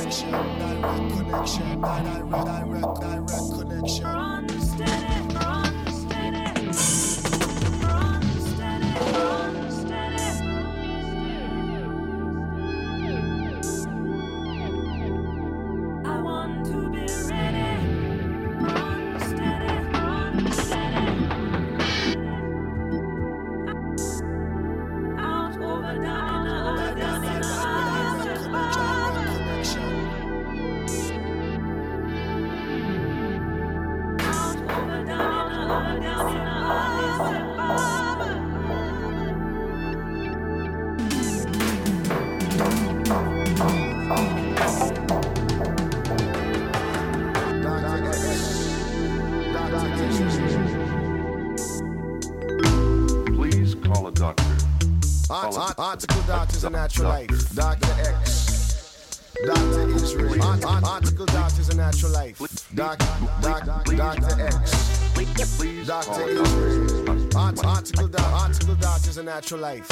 Article Doctors a Natural Life. Dr. X. Dr. Israel. Article Doctors a Natural Life. Dr. X. Dr. Israel. Article Doctors a Natural Life.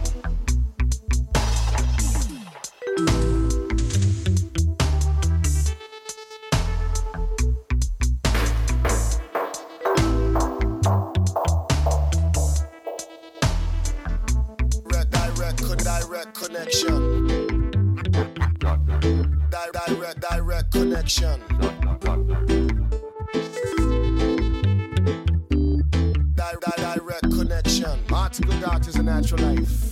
Direct connection. Direct connection. Direct connection. Article Doctors a Natural Life.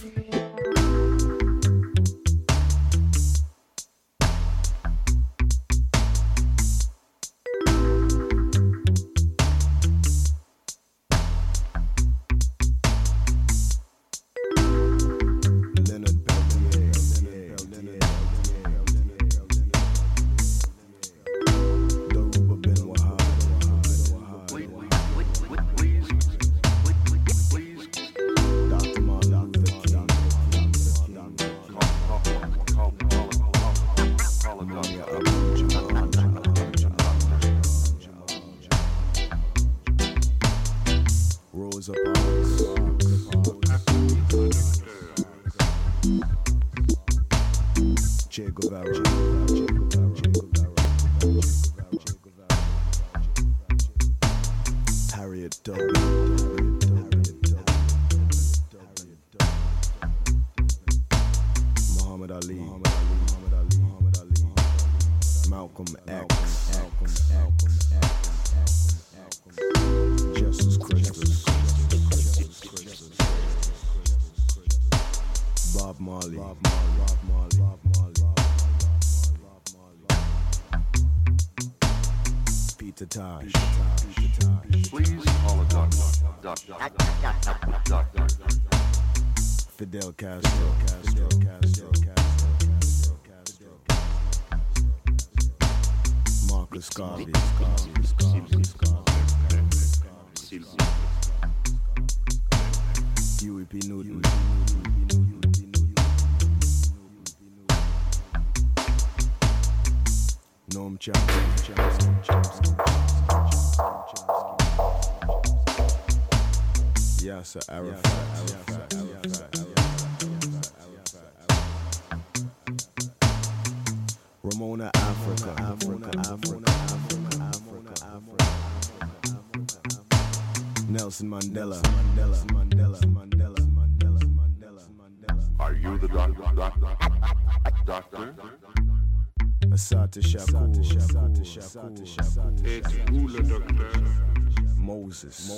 Please call a doctor. Fidel Castro. Marcus Garvey. Huey P. Newton. Noam Chomsky. Yasser Arafat. Ramona Africa. Nelson Mandela. Are you the doctor? Assata Shakur. It's Hula Doctor. Moses.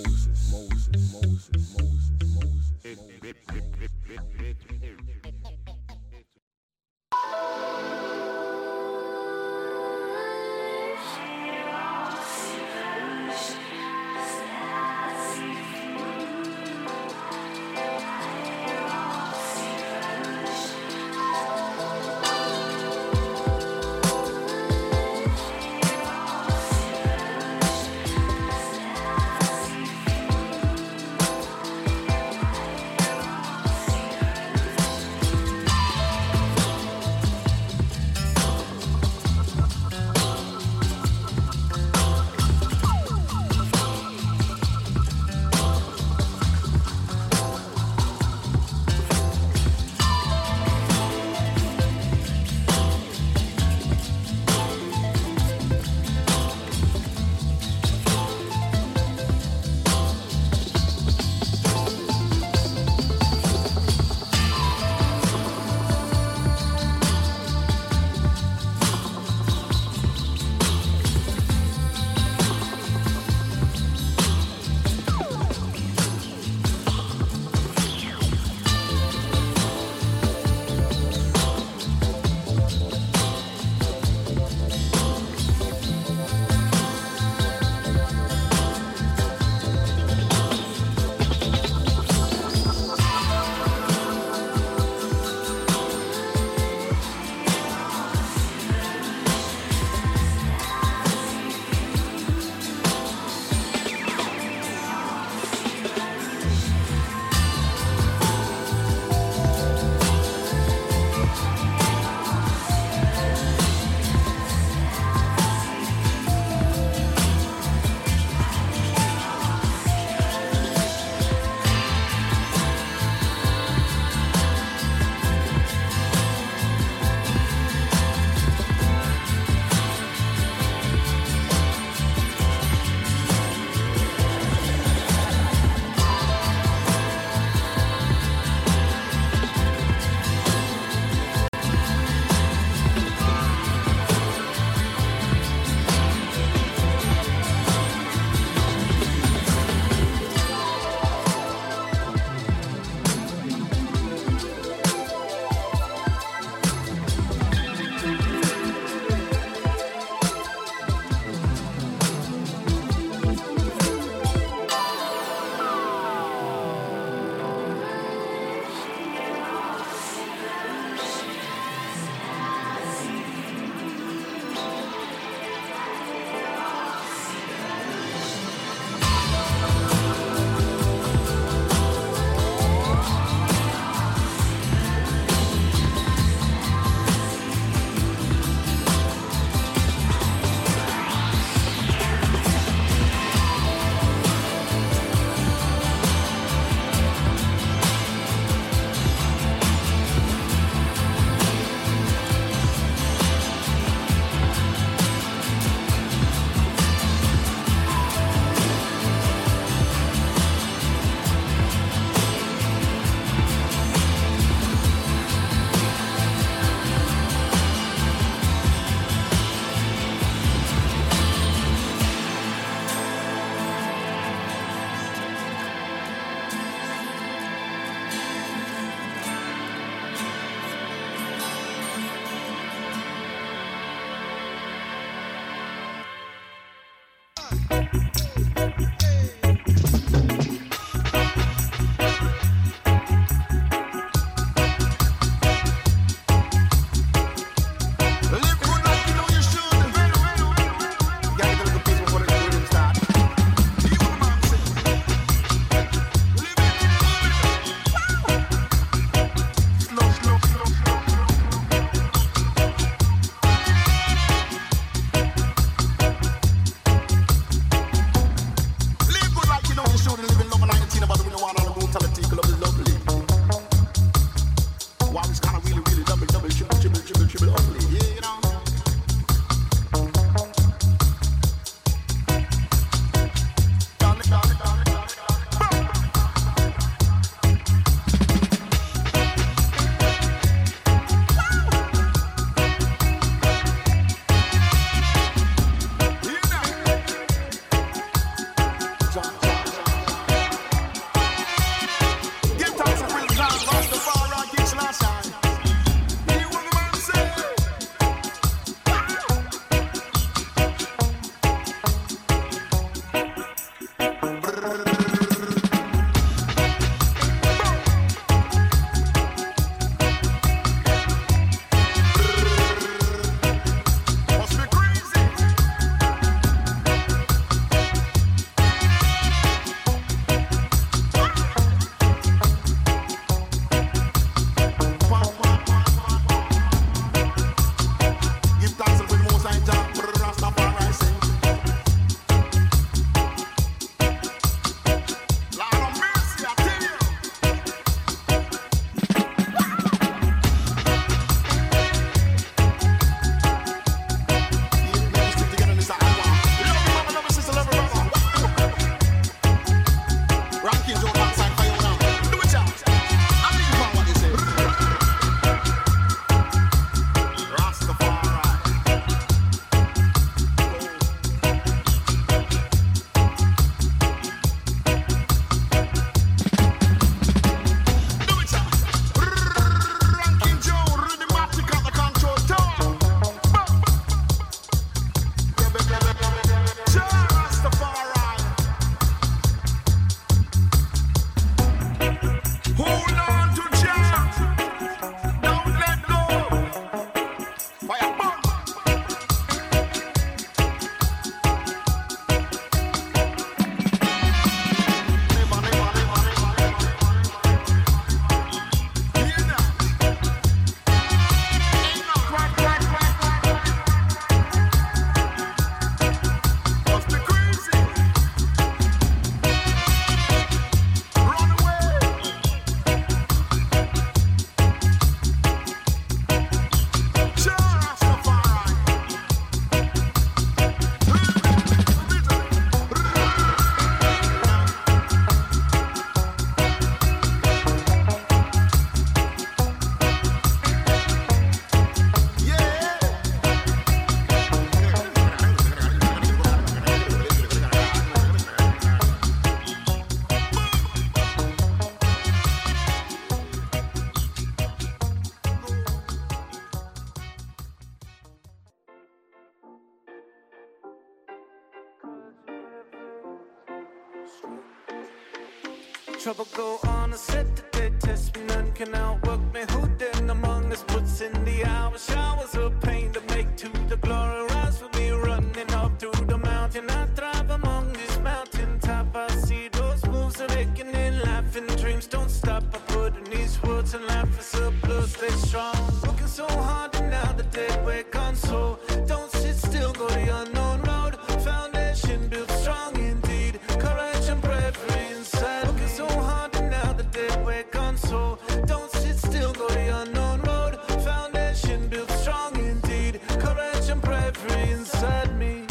Trouble go on, I said that they test me, none can outwork me. Who then among us puts in the hours? Showers of pain to make to the glory rise for me, running up through the mountain. I thrive among this mountain top. I see those moves awakening, laughing dreams don't stop. I put in these words and laugh for surplus, stay strong. Working so hard and now the dead weight gone, so don't sit still, go the unknown road. Foundation built strong indeed, courage and bravery inside. Working so hard and now the dead weight gone, so don't sit still, go the unknown road. Foundation built strong indeed, courage and bravery inside me.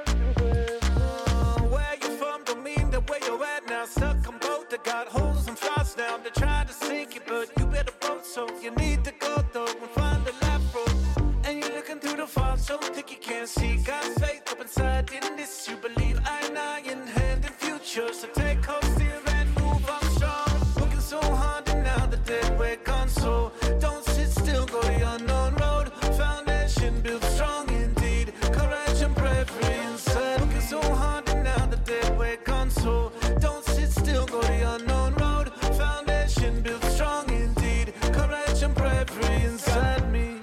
Where you from don't mean the way you're at now. Stuck on boat that got holes and flaws now. They try to sink you, but you better boat, so you need to go though and find the left road. And you're looking through the fog, so thick you can't see. Got faith up inside in this, you believe. I in hand in future, so take hold still and move on strong. Working so hard and now the dead weight gone, so don't sit still, go the unknown road. Foundation built strong indeed, courage and bravery inside. Working so hard and now the dead weight gone, so don't sit still, go the unknown road. Foundation built strong indeed, courage and bravery inside me.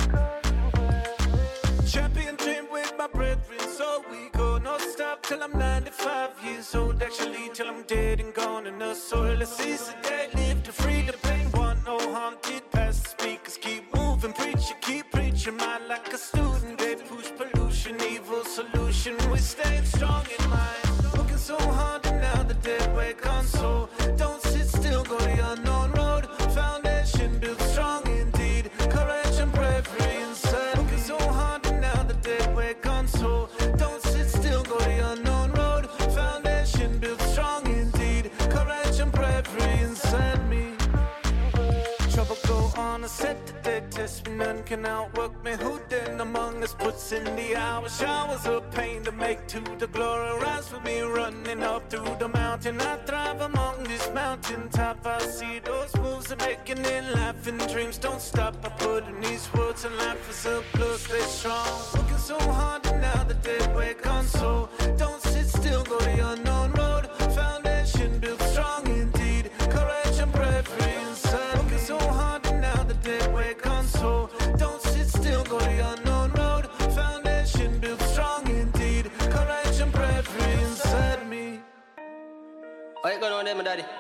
Champion dream with my brethren, so we go no stop till I'm 95 years old. Actually till I'm dead and gone in the soil. Let's seize the day, live to free the pain. Want no haunted past the speakers, keep moving, preacher, keep preaching. Mind like a student, they push pollution, evil solution. We stay strong in mind. Working so hard and now the dead weight gone, so don't sit still, go the unknown road. Foundation built strong indeed, courage and bravery inside. Working so hard and now the dead weight gone, so don't sit still, go the unknown road. Foundation built strong indeed, courage and bravery inside me. Trouble go on, I said that they test me, none can outwork me. Who then among us puts in the hours? Showers of pain to make to the glory rise for me, running up through the mountain. I thrive among this mountain top. I see those moves are making it, laughing dreams don't stop. I put in these words and laugh for surplus, stay strong. Working so hard and now the dead weight gone, so don't sit still, go the unknown road. Foundation built strong indeed, courage and bravery inside. Working so hard and now the dead weight gone, so don't sit still, go the unknown road. Foundation built strong indeed, courage and bravery inside me. What you going on there, my daddy?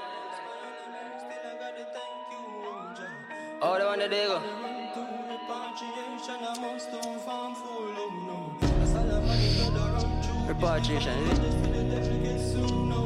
Oh, the one that they go. Repatriation, is it?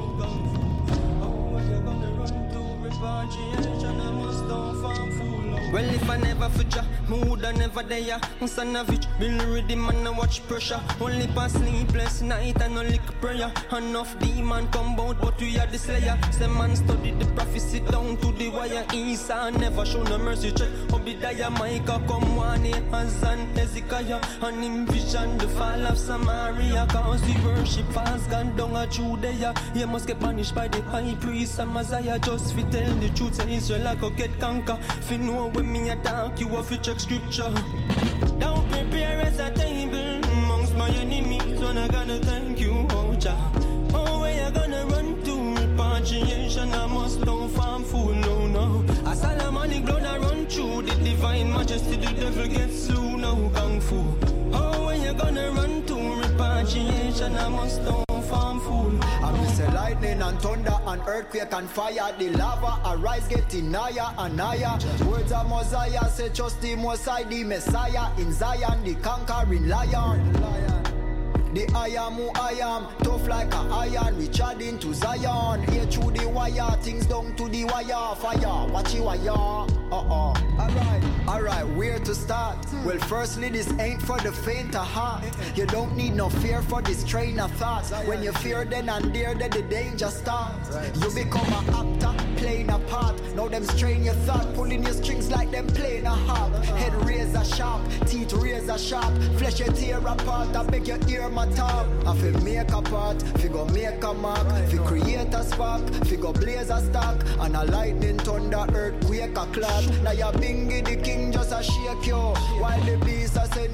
Well, if I never future, mood I never there. Savage, build ready man and watch pressure. Only pass sleepless night and no lick prayer. Enough demon come out, but we are the slayer. Some man study the prophecy down to the wire. Esau never show no mercy. Check Obadiah, Micah come one Hazan, Hezekiah, and in vision the fall of Samaria. Cause we worship false God down a Judea. He must get punished by the high priest and Messiah. Just fi tell the truth, say Israel go get conquer. Fi know when me attack, you have to check scripture. Don't prepare as a table amongst my enemies, when I gonna thank you, oh Jah. Oh, where you gonna run to? Repatriation, I must don't farm fool, no, no. As Solomonic blood I run through the divine majesty, the devil gets slew, no kung fu. Oh, where you gonna run to? Repatriation, I must don't farm fool. I miss a lightning and thunder and earthquake and fire. The lava arise getting higher and higher. Words of Mosiah say trust the Most High, the Messiah in Zion, the conquering lion. The I am who I am, tough like a iron, Richard into Zion. Here through the wire, things down to the wire. Fire, watch you wire. Alright, where to start? Well, firstly, this ain't for the faint of heart. You don't need no fear for this train of thoughts. When you fear then and there, then the danger starts. You become an actor, playing a part. Now them strain your thought, pulling your strings like them playing a harp. Head razor sharp, teeth razor sharp. Flesh you tear apart, I beg your ear my top. I feel make a part, figure make a mark. Fi create a spark, figure blaze a stack. And a lightning, thunder, earthquake a clash. Now your bingy the king just a shake you, while the beast a say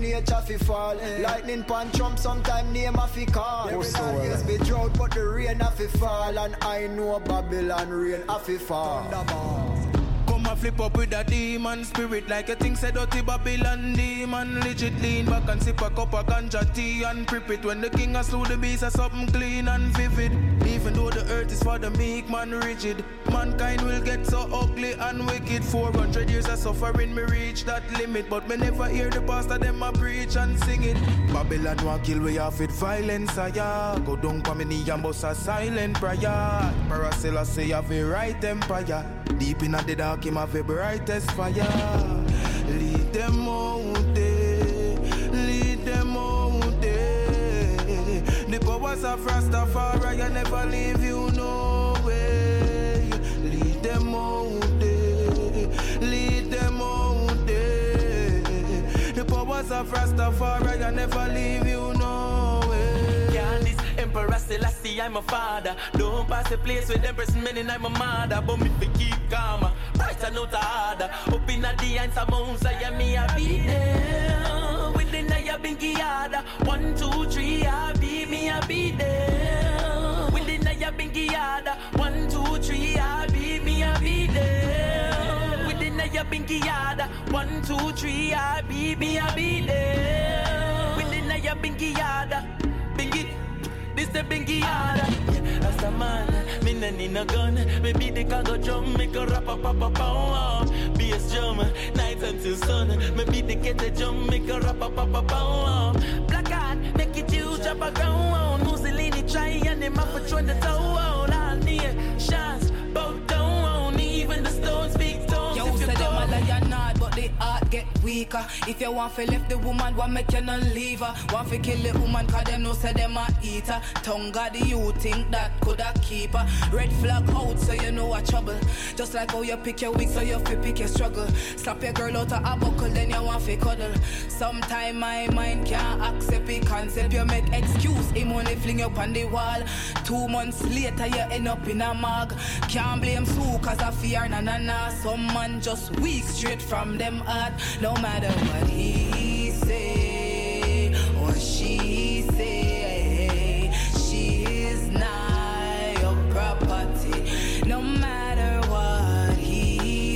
nature fi fall. Lightning pan Trump sometime name a fi call. There will always be drought but the rain a fi fall. And I know Babylon rain a fi fall. Come a flip up with a demon spirit like a thing said dirty Babylon demon. Legit lean back and sip a cup of ganja tea and prep it. When the king a slew the beast as something clean and vivid. Even though the earth is for the meek man rigid, mankind will get so ugly and wicked. 400 years of suffering me reach that limit, but me never hear the pastor them a preach and sing it. Babylon want kill we off with violence, yeah. Go down pa me knee and bust a silent prayer. Paracella say have a right empire. Deep in the dark him have a brightest fire. Lead them out there, lead them out there. The powers of Rastafari I never leave you no way. Lead them out there, lead them out there. The powers of Rastafari I never leave you no way. Yeah, this Emperor Selassie, I'm a father. Don't pass the place with Empress Menen, I'm a mother. But me fi keep calm, bright and not harder. Up in the answer mountains, I am me, I be there. Within the binky yard, 1, 2, 3, I be me, I be there. Within the binky yard, 1, 2, 3, I be me, I be there. Within the binky yard, 1, 2, 3, I be me, I be there. Within the binky yard, binky. This the bingy yard. That's a man, me no need no gun. Me beat the Congo drum, make a rap up. Bass drum, night until sun. Me beat the kettle drum, make a rap up. Black heart, make it huge up a ground. Mussolini try and them up a join the toe. All near shots, bow down. Even the stones, big stones. Yo, say them a lion not, but the heart get weaker. If you want to left the woman, what make you not leave her? Want to kill the woman, cause them no say them a eater. Tongue God, you think that coulda keep her? Red flag out, so you know what trouble. Just like how you pick your weak, so you fi pick your struggle. Slap your girl out of a buckle, then you want to cuddle. Sometime my mind can't accept the concept. You make excuse, him only fling you up on the wall. 2 months later, you end up in a mag. Can't blame Sue, cause I fear na. Some man just weak straight from them heart. No matter what he say or she say, she is not your property. No matter what he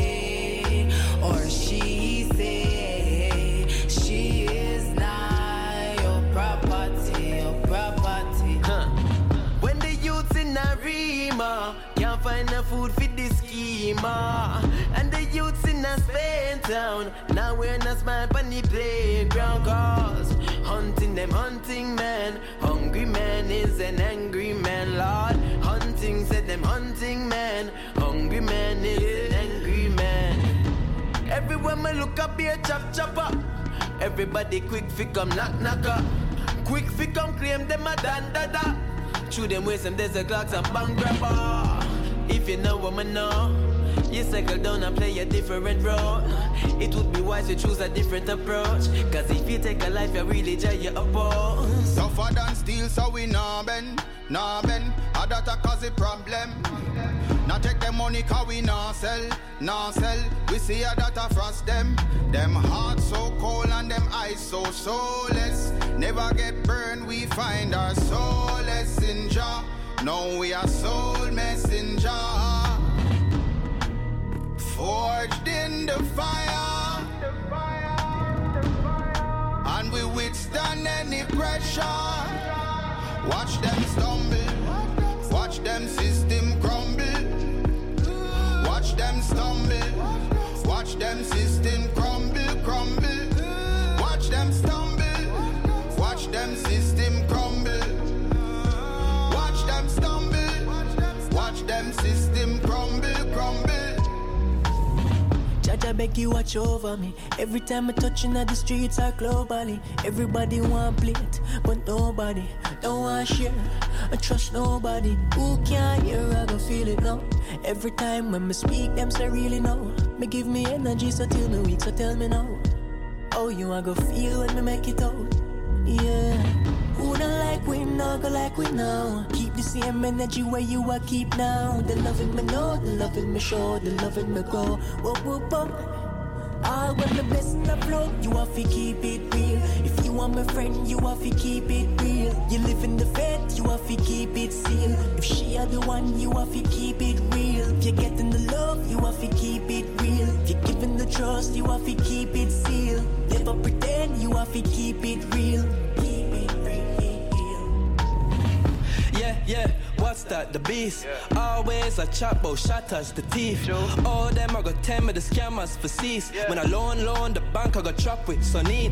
say or she say, she is not your property, When the youths in a Rima can't find the food for the schema, and the youths in a Spain town now we're not smart on the playground, cause hunting them hunting man. Hungry man is an angry man, Lord. Hunting said them hunting man. Hungry man is an angry man. Everywhere me look up here chopper. Everybody quick fi come knock. Quick fi come claim them a da. Through them ways and there's a clocks and bang grabber. If you know what I know, you cycle down and play a different road. It would be wise to choose a different approach, cause if you take a life you really judge your oppose. Suffer than steal so we nah bend. That a cause a problem. Now take the money cause we nah sell. We see a that a frost them. Them hearts so cold and them eyes so soulless. Never get burned, we find our solace in Jah. Now we are soul messenger, forged in the fire, and we withstand any pressure. Watch them stumble, watch them system crumble. Watch them stumble, watch them system crumble. Watch them stumble, watch them system crumble. Watch them stumble, watch them system crumble. Jaja beg you watch over me. Every time I touching at the streets are globally. Everybody want plate, but nobody don't want share. I trust nobody. Who can't hear, I go feel it now. Every time when me speak, them say really know. Me give me energy, so till me weak, so tell me now. Oh, you a go feel when me make it out. Yeah. Who don't like we now, go like we now. Keep the same energy where you are keep now. The loving me know, the loving me show, the loving me go. Whoop whoop whoop. All Dog, when the blessing the flow, you have to keep it real. If you want my friend, you have to keep it real. You live in the faith, you have to keep it sealed. If she are the one, you have to keep it real. If you're getting the love, you have to keep it real. If you're giving the trust, you have to keep it sealed. Never pretend, you have to keep it real. Keep it real. Yeah, what's that? The beast. Always a chop bout shatters the teeth. All them I got tell me the scammers for cease. When I loan the bank I got trap with so neat.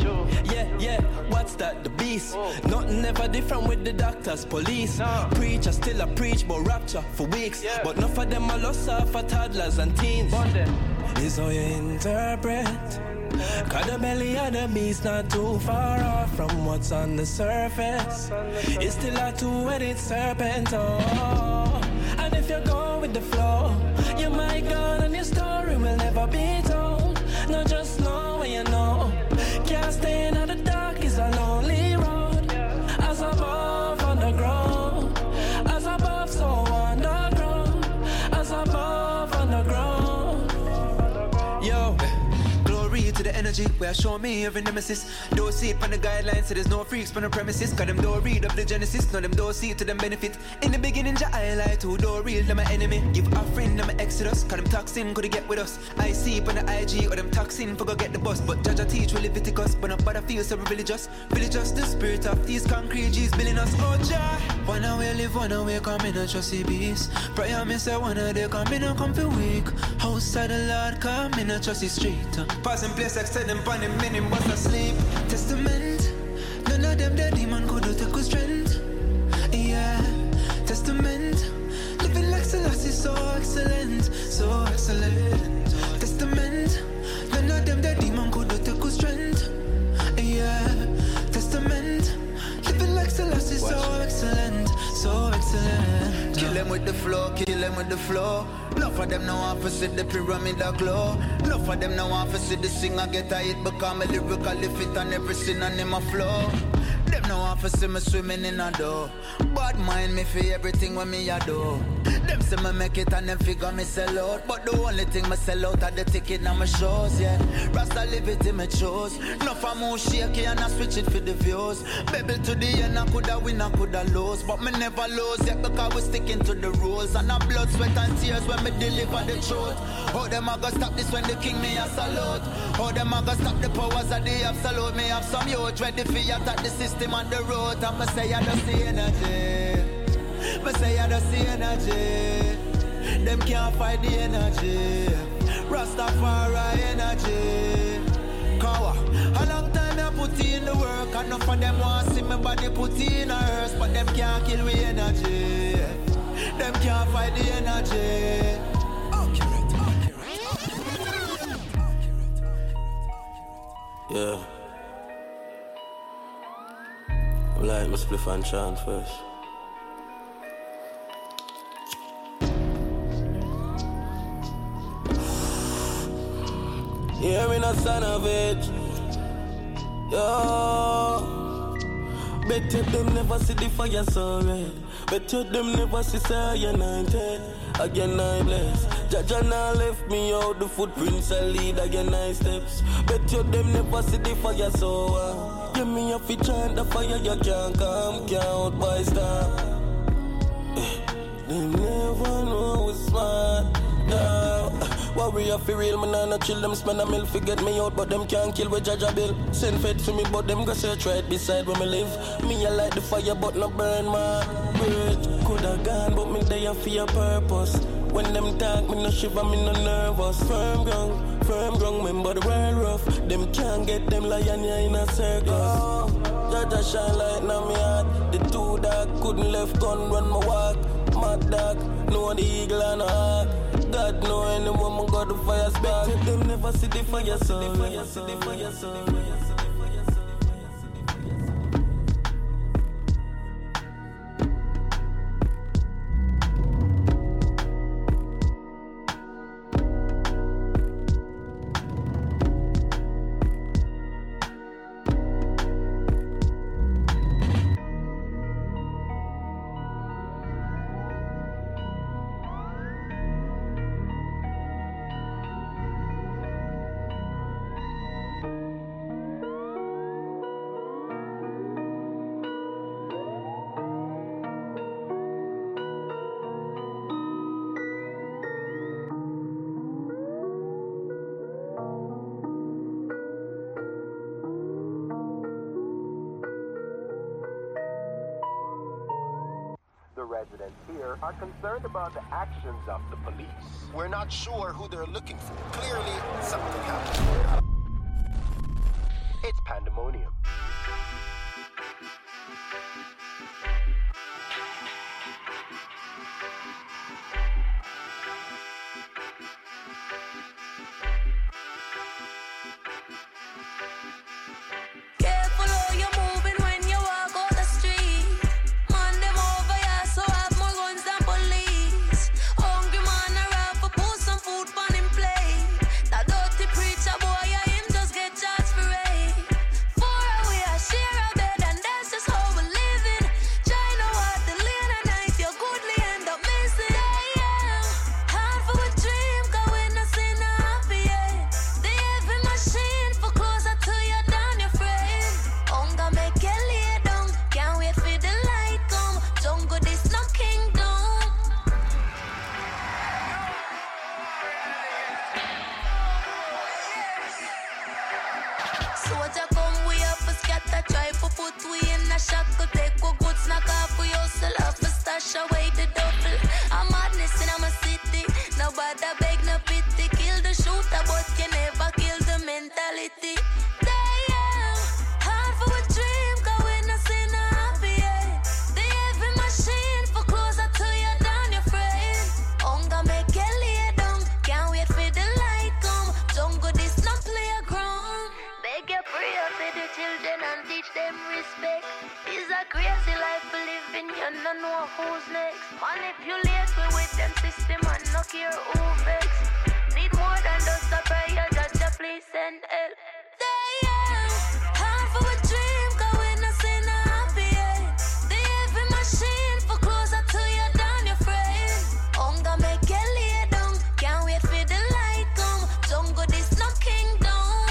Yeah, what's that? The beast. Nothing ever different with the doctors, police. Preach, I still a preach, but rapture for weeks. But enough of them I lost for toddlers and teens. Is how you interpret. Cause the belly of the beast not too far off from what's on the surface. It's still a two-headed serpent, oh. And if you go with the flow, you might go and your story will never be told. Not just know what you know. Can't stay in the dark, is a lonely road. As above, underground. As above, so underground. As above, underground. Yo. To the energy where show me every nemesis. Don't see it from the guidelines, so there's no freaks from the premises. Cause them don't read up the genesis, no them don't see it to them benefit. In the beginning, the highlight who don't real, them my enemy. Give a friend, them my exodus, cause them toxin could get with us. I see it on the IG, or them toxin for go get the bus. But Jaja teach we Leviticus, but not bother feel so religious. Religious, the spirit of these concrete G's building us. Oh Jah, one away live, one away come in a trusty beast. Prayer me say one of they come in a comfy week. House of the Lord come in a trusty street. Passing place extend them pan him in him bust asleep. Testament, none of them the demon could do take strength. Yeah, testament, living like Selassie so excellent, so excellent. Testament, none of them the demon could do take strength. Yeah, testament, living like Selassie so excellent, so excellent. Kill them with the flow, kill them with the flow. Enough of them now want to see the pyramid a glow. Enough of them now want to see the singer get a hit. Because me lyrically fit and every sin and in my flow. Them now want to see me swimming in a dough. Bad mind me for everything when me a do. Them say me make it and them figure me sell out. But the only thing me sell out are the ticket and my shows, yeah. Rasta live it in my chose. Enough of more shaky and I switch it for the views. Babble to the end, I coulda win, I coulda lose. But me never lose yet because we sticking to the rules. And I blood, sweat and tears when me deliver the truth. How them a go stop this when the king me a salute? How them a go stop the powers of the absolute? Me have some youth ready for attack the system on the road. And me say I don't see energy. Me say I don't see energy. Them can't fight the energy. Rastafari energy. Kawa, a long time I put in the work. And enough of them want see me body put in a hearse. But them can't kill me energy. Them can't fight the energy. Yeah. I'm like my spliff and chant first. Hear me not son of it. Yo. Bet you them never see the fire so red. Bet you them never see say anointed. Again I bless. Jaja now left me out the footprints I lead again I steps. Bet you them never see the fire so give me a feature and the fire you can't come, can't out by star. They never know we're smart. Warrior for real, man, I not chill them. Spend a mill, forget me out, but them can't kill with Jaja Bill. Send fed for me, but them go search right beside where me live. Me, I light the fire, but not burn my bridge. Coulda gone, but me there for a purpose. When them talk, me no shiver, me no nervous. Firm ground, remember the world rough. Them can't get them lion here in a circus. Jaja shine light now me heart. The two dog couldn't left gun when me walk. Mad dog, know the eagle and a hawk. God know any woman got the fire spark. Them never see the fire so. residents here are concerned about the actions of the police. We're not sure who they're looking for. Clearly, something happened. It's pandemonium. Careful how you're moving when you walk out the street. Man, them over here, so have more guns than police. Hungry man, I rap for put some food on him plate. That dirty preacher boy, yeah, him just get charged for rape. For a we are share a bed, and that's just how we're living. China what the lane at night, you goodly end up missing. Yeah, hard for a dream, cause we not see no happy yet. The heavy machine for closer to you than your friend. Hunger make you lay down, can't wait for the light come. Jungle this no kingdom. Soldier come, we up a scatter, try for put we in a shackle. Take a good snack off, we also love to stash away the duffel. I'm madness in my city, nobody beg no pity. Kill the shooter, but you never kill the mentality. Damn, hard for a dream, cause we not see no happy yet. The heavy machine for closer to you than your friend. Hunger make you lay down, can't wait for the light come. Jungle this no playground. Beg your prayer for the children and teach them respect. It's a crazy life we live in, you don't know who's next. Manipulate me with them system and no care who vex. Need more than just a prayer, judge a please send help. Damn, hard for a dream, cause we not see no happy yet. The heavy machine for closer to you than your friend. Hunger make you lay down, can't wait for the light come. Jungle this no kingdom.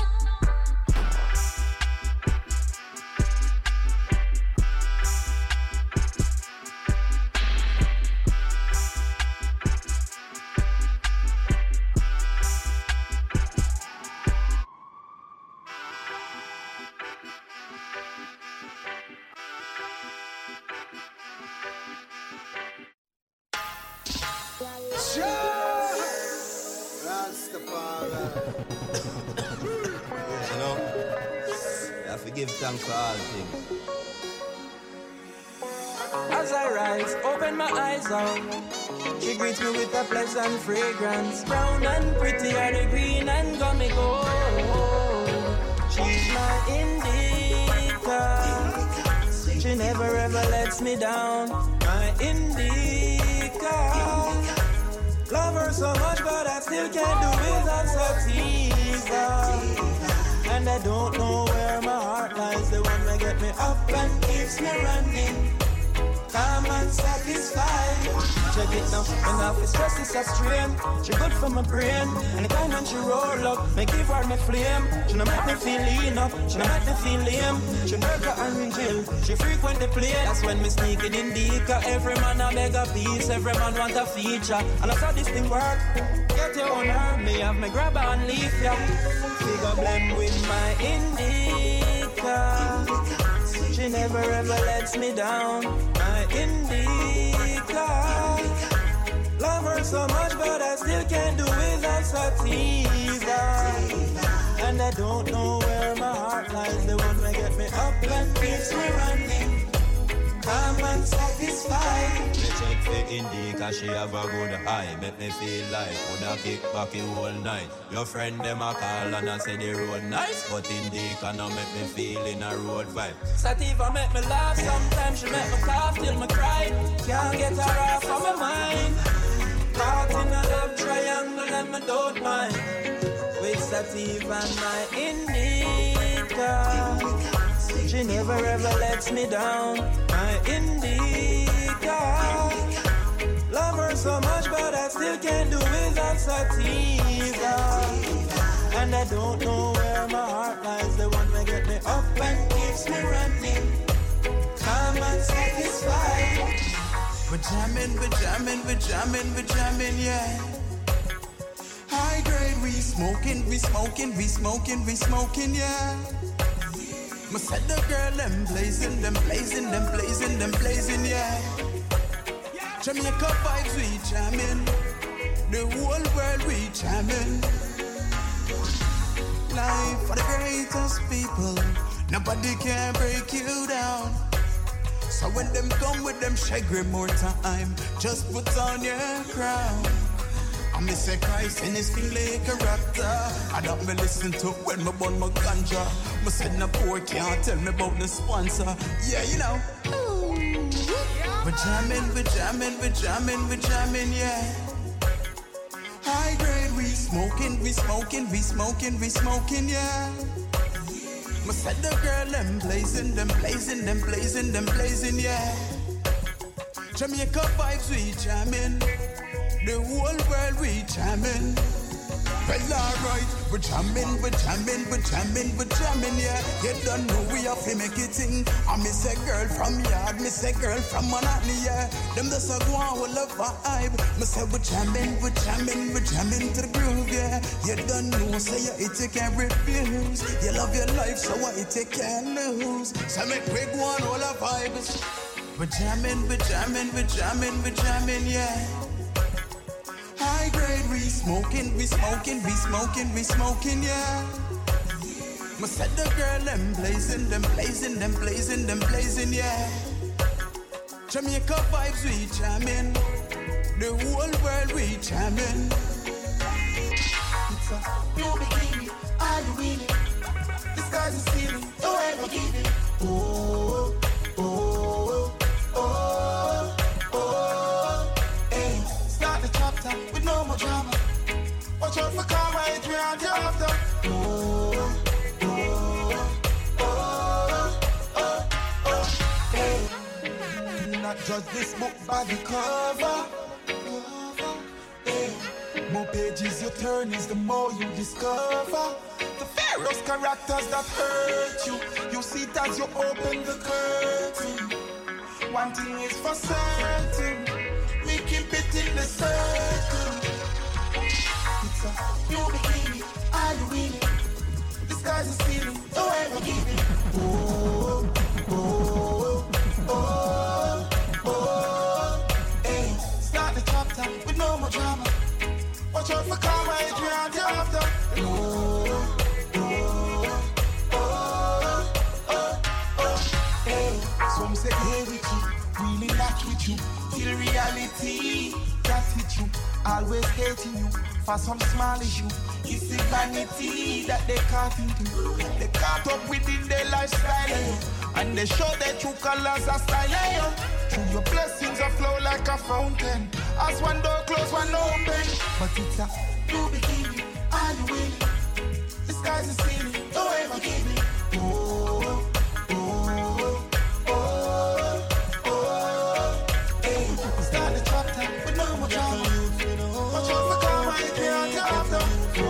You know, I have to give thanks for all things. As I rise, open my eyes out. She greets me with a pleasant fragrance. Brown and pretty are the green and gummy gold. She's my indica. She never ever lets me down. My indica. Love her so much, but I still can't do without sativa. And I don't know where my heart lies. The one that get me up and keeps me running. Calm and satisfied. Check it now, when I feel stress is a strain. She good for my brain, and the time when she roll up, me give her me flame. She no make me feel lean up, she no make me feel lame. She burger and chill, she frequent the play. That's when me sneaking in Dika. Every man a beg a piece, every man want a feature. And that's how this thing work. Get your own herb, me have me grab and leaf ya. Figure blend with my indica. She never ever lets me down. My indica. Love her so much, but I still can't do without sativa. And I don't know where my heart lies. The one that get me up and keeps me running. Calm and satisfied. Me check for indica, she have a good eye. Make me feel like woulda kick back the whole night. Your friend them a call and I say the road nice, but indica now make me feel in a road vibe. Sativa make me laugh, sometimes she make me cough till me cry. Can't get her off of my mind. Caught in a love triangle and me don't mind. With sativa and my indica. She never ever lets me down. My indica. Love her so much, but I still can't do without sativa. And I don't know where my heart lies. The one that get me up and keeps me running. Calm and satisfied. We're jamming, yeah. High grade, we smoking, yeah. I said the girl, them blazing, yeah. Jamaica vibes we jamming, the whole world we jamming. Life for the greatest people, nobody can break you down. So when them come with them shaggy more time, just put on your crown. I miss a Christ in his kingly character. I don't me listen to when me burn my ganja. Me said no poor can't tell me about the sponsor. Yeah, you know. We're jamming, we're jamming, we're jamming, we're jamming, yeah. High grade, we smoking, we smoking, we smoking, we smoking, yeah. Me said the girl, them blazing, them blazing, them blazing, them blazing, yeah. Jamaica vibes, we jamming. The whole world we jamming. Well, alright, we're jamming, we're jamming, we're jamming, we're jamming, yeah. You don't know we have to make it sing. I miss a girl from yard, miss a girl from Manhattan, yeah. Them just a go on with a vibe. Me say we're jamming, we're jamming, we're jamming to the groove, yeah. You don't know, say you it you can't refuse. You love your life, so what it you can't lose. So make we go on all our vibes. We're jamming, we're jamming, we're jamming, we're jamming, yeah. High grade, we smoking, we smoking, we smoking, we smoking, yeah. Me said the girl, them blazing, them blazing, them blazing, them blazing, yeah. Jamaica vibes, we jamming. The whole world, we jamming. It's a new beginning, are you winning? The sky's a ceiling, don't ever give it. Oh, oh, oh, oh, hey. Start the chapter with no more drama. Watch out for karma, it's round you after. Oh, oh, oh, oh, oh, hey. Not judge this book by the cover. Hey. More pages you turn is the more you discover. The various characters that hurt you, you see it as you open the curtain. One thing is for certain, we keep it in the circle. It's a new beginning, are you winning? The sky's a ceiling, don't ever give it. Oh, oh, oh, oh, hey. Start the chapter with no more drama. Watch out for karma, it's round you after. Oh, oh, oh, oh, oh, hey. Some say hey with you, really not with you. Till reality that hit you, always hating you for some small issue. It's the vanity that they caught into. They caught up within their lifestyle, and they show their true colors are style. Through your blessings are flow like a fountain. As one door close, one open. But it's a new beginning, are you winning? The sky's a ceiling, don't ever give it. Oh, oh, oh, oh, hey. Start the chapter with no more drama. Watch out for karma, it can't after.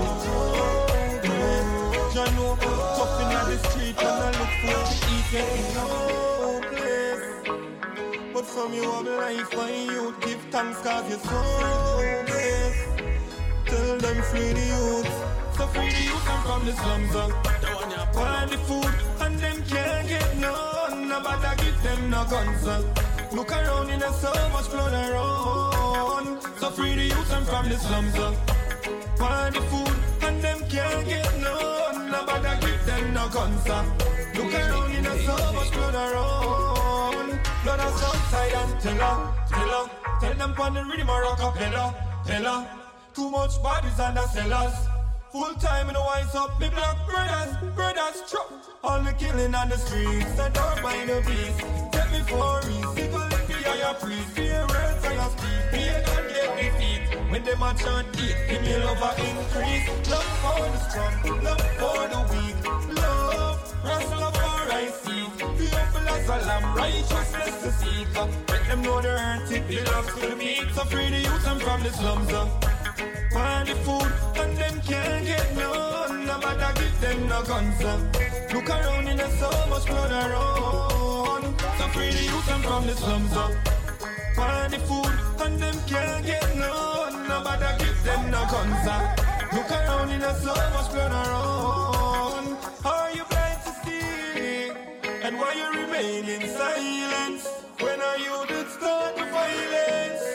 John know, tough in the street and I look for to eat in no place. But from you of life, my youth, give thanks cause you're so blessed. Tell them free the youth, so free the youth and from the slums up. Find the food and them can't get none. Nobody give them no guns up. Look around in there's so much blood around. So free the youth and from the slums up. Find the food and them can't get none. Nobody give them no guns up. Look around in there's so much blood around. Blood us outside and tell them pon the rhythm or rock a pella. Too much bodies and the sellers. Full time in the wise up, me black brothers truck. All the killing on the streets, the dark by the beast. Take me for a reason, people in the higher priest. Fear words and a speed, me and God get defeat. When they march on eat, give me love a increase. Love for the strong, love for the weak. Love, Rastafari see. Beautiful as a lamb, righteousness to seek. Let them know the earth, it belongs to the meek. So free the youth and from the slums up. Find the food and them can't get none. Nobody give them no guns up. Look around in there's so much blood around. So free the youth and from the slums up. Find the food and them can't get none. Nobody give them no guns up. Look around in there's so much blood around. Are you blind to see? And why you remain in silence? When are you that start the violence?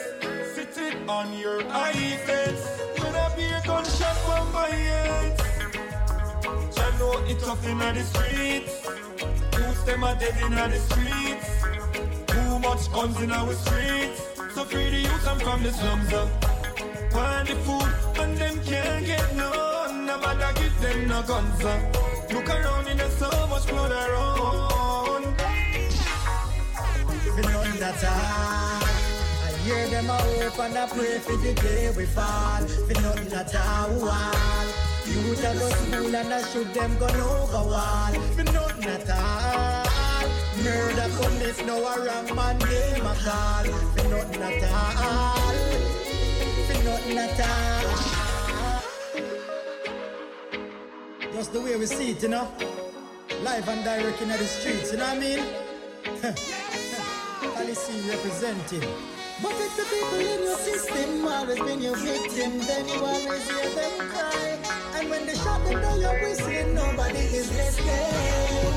on your eyelids. When I be a gunshot from my head, I know it's tough in the streets. Youths them are dead in the streets. Too much guns in our streets. So free the youth and from the slums up. Want the food and them can't get none. Nobody give them no guns up. Look around and there's so much blood around. We know that I hear them a hope and I pray for the day we fall. We know that I youth a go school and I shoot them gun over wall. We know that murder police know a wrong man name a call. We know that we know that just the way we see it, you know. Live and direct in the streets, you know what I mean? Policy representing. But if the people in your system always been your victim, then you always hear them cry. And when they shot them down, you're whistling, nobody is listening.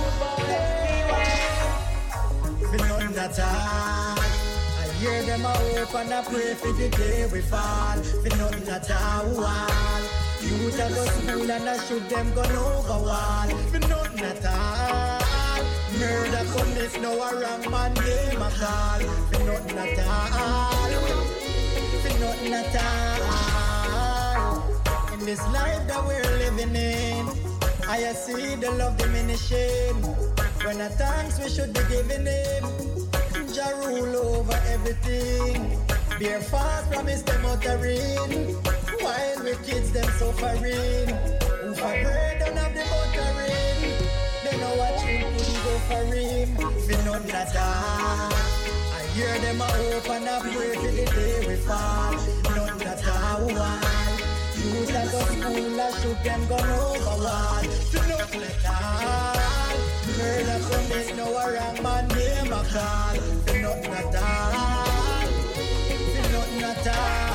For nothing that I hear them a hope and I pray for the day we fall. For nothing that I youth a go school and I shoot them gun over wall. For nothing at all. Murder police know a wrong man name a call. For nothing at all. For nothing at all. In this life that we're living in, I see the love diminishing. When at times we should be giving him Jah rule over everything. Bear fast promise them uttering. While we kids them suffering. Who for bread don't have the buttering. They know what you couldn't go for him. We know that I hear them a hope and I pray for the day we fall. None that I youth a go school and shoot them gun over wall. To know that murder police know a wrong man name a call. To know that to know that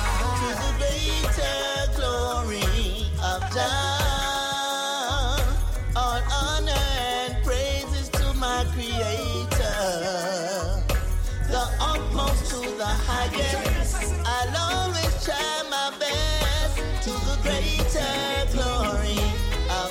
glory of Jah, all honor and praises to my Creator, the utmost to the highest. I'll always try my best to the greater glory of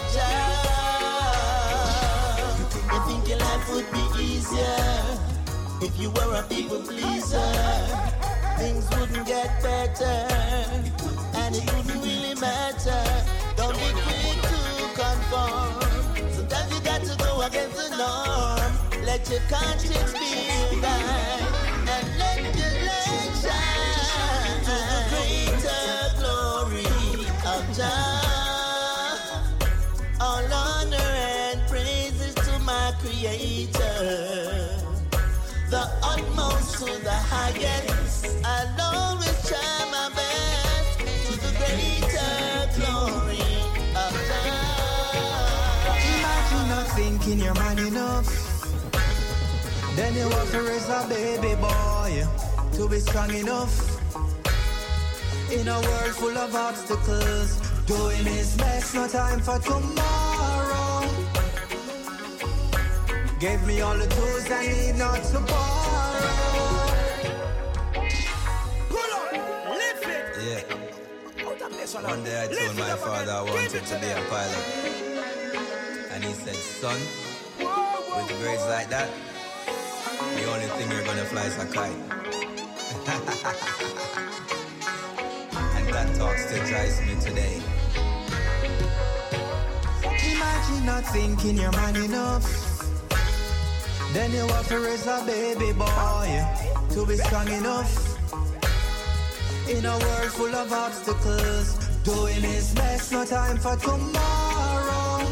Jah. You think your life would be easier if you were a people pleaser? Things wouldn't get better, and it wouldn't really matter. Don't be quick to conform. Sometimes you got to go against the norm. Let your conscience be right, and let your light shine to the greater glory of Jah. All honor and praises to my Creator, the utmost to the highest. I'll always try my best to the greater glory of God. Imagine not thinking you're man enough. Then you have to raise a baby boy to be strong enough. In a world full of obstacles, doing his best, no time for tomorrow. Gave me all the tools I need not to borrow. One day I told my father I wanted to be a pilot, and he said, son, with grades like that, the only thing you're gonna fly is a kite. And that talk still drives me today. Imagine not thinking you're man enough. Then you have to raise a baby boy to be strong enough. In a world full of obstacles, doing his best, no time for tomorrow.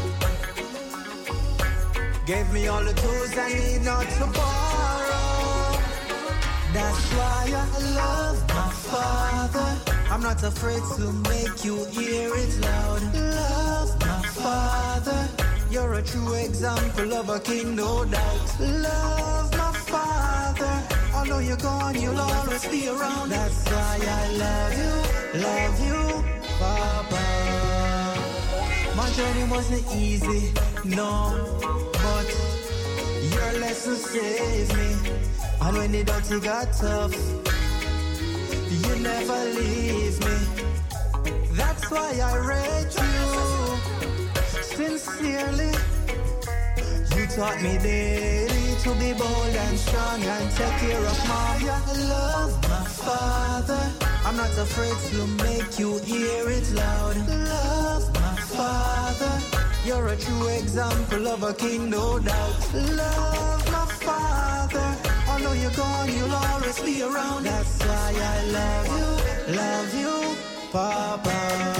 Gave me all the tools I need not to borrow. That's why I love my Father. I'm not afraid to make you hear it loud. Love my Father. You're a true example of a king, no doubt. Love my Father. Although you're gone, you'll always be around. That's why I love you, Papa. My journey wasn't easy, no, but your lesson saved me. And when the dirty got tough, You never leave me. That's why I rate you sincerely. You taught me daily to be bold and strong and take care of my love, my father. I'm not afraid to make you hear it loud. Love, my father. You're a true example of a king, no doubt. Love, my father. Although you're gone, you'll always be around. That's why I love you, Papa.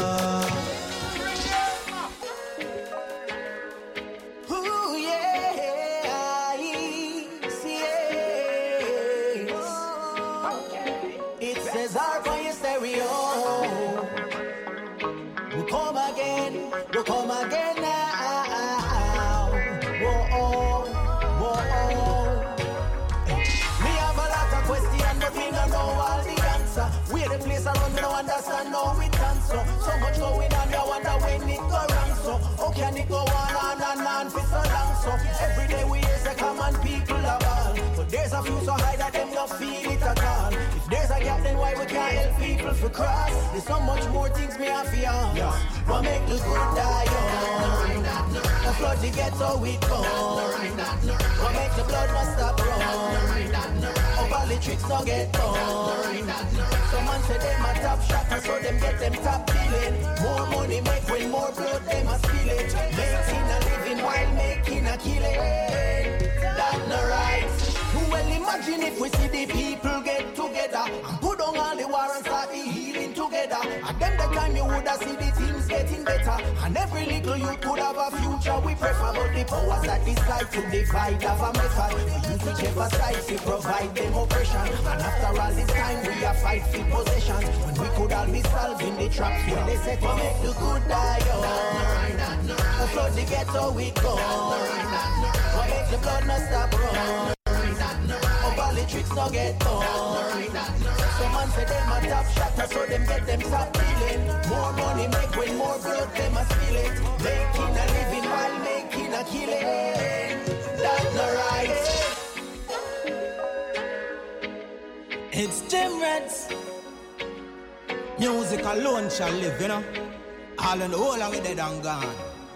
Ooh, yeah, it says harp on your stereo. We'll come again now. Whoa. Me have a lot of questions, but me don't know all the answer. Where the place around, me don't understand no return. So much going on, I wonder when it go wrong. So how can it go on and on for so long? So every day we hear say common people are ball, but there's a few so high that them don't feel it at all. If there's a gap, then why we can't help people for cross? There's so much more things me have for on. What make the good die young? The flood the ghetto with gun. What make the blood not stop run? Up all the tricks don't get done. Some man say them a top shot, so them get them top billing. More money make when more blood them a spill it. Making a living while making a killing. That's not right. Well, imagine if we see the people get together and put on all the war and start the healing together. And then the time you would have see the things getting better. And every little you could have a future we prefer. But the powers that decide to divide have a method. We use whichever side to provide them oppression. And after all this time we are fight for possessions. When we could all be solving the traps when they say to make the good die young. Flood the ghetto with gun. What make the blood not stop run? All the tricks no get done. Some man say them a top shotter, so them get them top dealing. More money make when more blood them a spill it. Making a living while making a killing. That's not right. It's Jim Reds. Music alone shall live, you know. All in the whole of it dead and gone.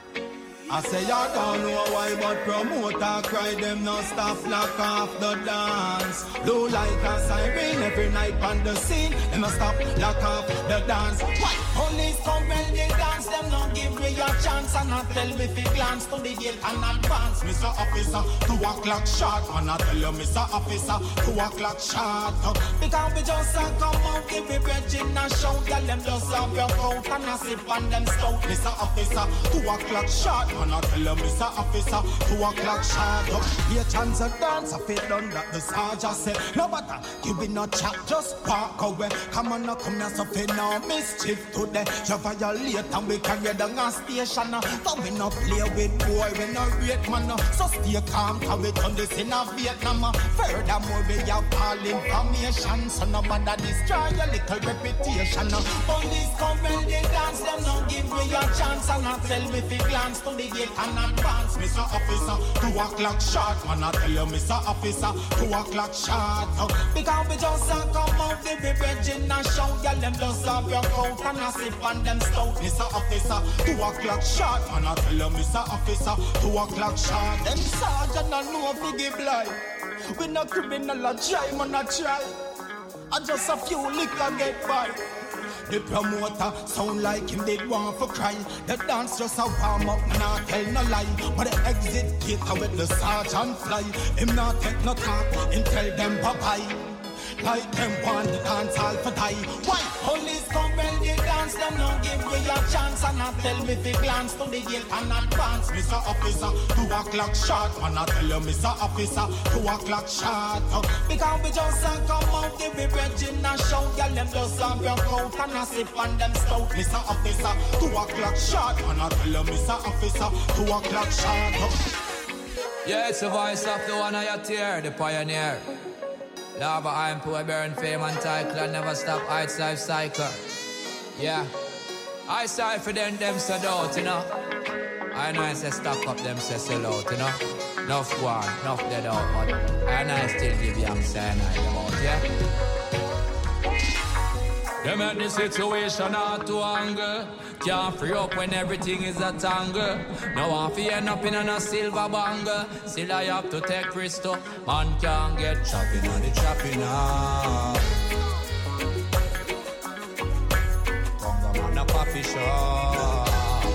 I say you don't know why, but promoter cry them no stop lock off the dance. Low like a siren every night on the scene. Them no stop lock off the dance. Why? Police come when they dance, them no give me a chance. And I tell me if you glance to the gate and advance. Mr. Officer, 2 o'clock sharp. And I tell you Mr. Officer, 2 o'clock sharp. Because we just come out, give me bread in a shout. Tell them just have your coat and I sip on them stout. Mr. Officer, 2 o'clock sharp. And I tell you, Mr. Officer, 2 o'clock sharp. Your chance of dance, I feel done that the sergeant said. No matter, give me no chat, just walk away. Come on, now come here, so feel no mischief today. You violate and we carry down a station. So we no play with boy, we no rate man. So stay calm, cause we done this in a Vietnam. Furthermore, we have all information. So no matter destroy your little reputation. Police come when they dance, them no give me a chance. And I tell me if you glance to the gate and advance. Mr. Officer, 2 o'clock sharp. And I tell you, Mr. Officer, 2 o'clock sharp. Because we just come out, give me bread in a shout. Girl, them just have your coat and I sip on them stout. Mr. Officer, 2 o'clock sharp. And I tell you, Mr. Officer, 2 o'clock sharp. Them sergeant don't know if we give life. We no criminal, a try, man, a try. And just a few liquor get by. The promoter sound like him did want for cry. The dance just a warm up, not tell no lie. But the exit gate with the sergeant fly. Him not take no talk, him tell them bye-bye. Like them want the dance all for die. Why? Police come when they dance, them no give me a chance. And I tell me if they glance to the gate and advance. Mr. Officer, 2 o'clock sharp. And I tell you, Mr. Officer, 2 o'clock sharp. Because we just come out, give me bread in a shout. Girl, them just have your coat and I sip on them stout. Mr. Officer, 2 o'clock sharp. And I tell you, Mr. Officer, 2 o'clock sharp. Yeah, it's the voice of the one of your tear, the pioneer. Lava, iron, poor, burn, fame and title and never stop heights life cycle. Yeah. I sorry for them so doubt, you know. I know I say stock up them say sell out, you know. Enough one, enough dead out, but I know I still give you I'm saying about, yeah. They make the situation hard to anger. Can't free up when everything is a tangle. Now I feel end up in a silver banger. Still I have to take risk to. Man can't get chopping on the chopping up. Conga man a coffee shop.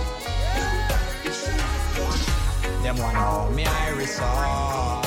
Them want know me iris off.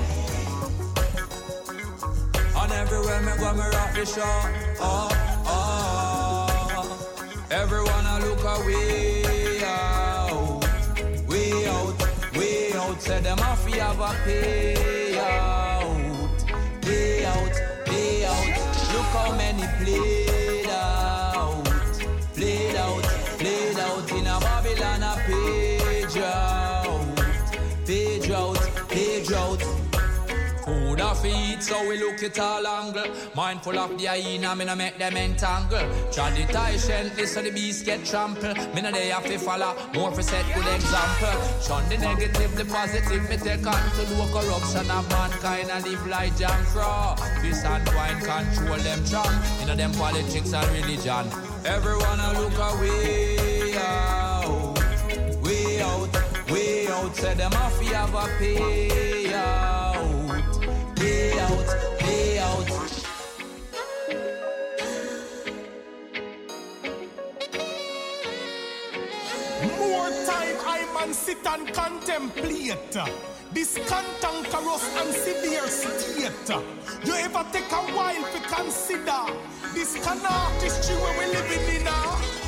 And everywhere me go me rock the show. Oh, oh. Everyone a look away out. Way out, way out. Say them off we have a pay out. Pay out, pay out. Look how many played out. Played out, played out. In a Babylon a page out. Page out, page out. Food off eat, so we look at all angle. Mindful of the hyena, me no make them entangle. Try the tie gently so the beast get trampled. Me no they have to follow, more for set good example. Shun the negative, the positive, me take on to do corruption of mankind and live like John Crow. Peace and wine control them charm. You know them politics and religion. Everyone a look away out. Way out, way out. Say them off we have a pay out. Pay out, pay out. More time I man sit and contemplate this cantankerous and severe state. You ever take a while to consider this kind of artistry where we living in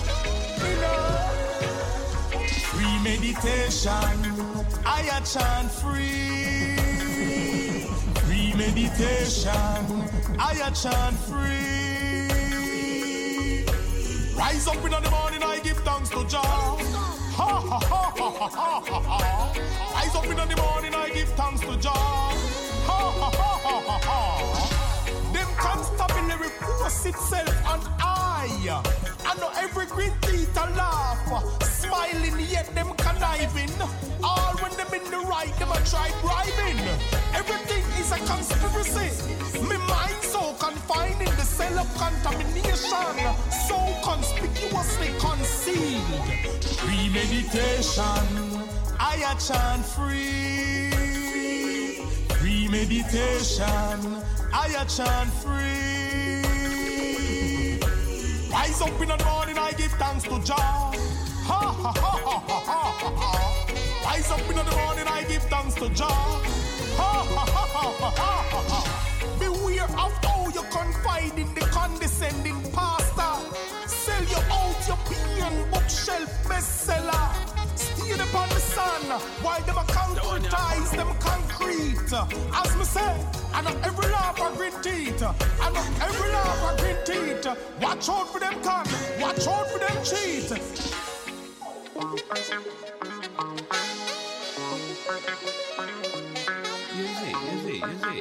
free meditation, I chant free. Free meditation, I chant free. Rise up in the morning, I give thanks to Jah. Ha ha ha ha ha ha ha. Rise up in the morning, I give thanks to Jah. Ha ha ha ha ha ha. Them constabulary force itself and I know every green teeth a laugh, smiling yet them conniving. All when them in the right, them a try bribing. Everything is a conspiracy. Me mind so confined in the cell of contamination, so conspicuously concealed. Free meditation, I chant free. Free meditation, I chant free. Rise up in the morning, I give thanks to Jah. Ha ha ha ha ha ha ha. Rise up in the morning, I give thanks to Jah. Ha ha ha ha ha ha ha. Beware of how you confide in the condescending pastor. Sell you out your pen bookshelf bestseller. Stay upon the sun while them a concretize them concrete. As me say, I know every laugh a green teeth. I know every laugh a green teeth. Watch out for them con, watch out for them cheat. Easy.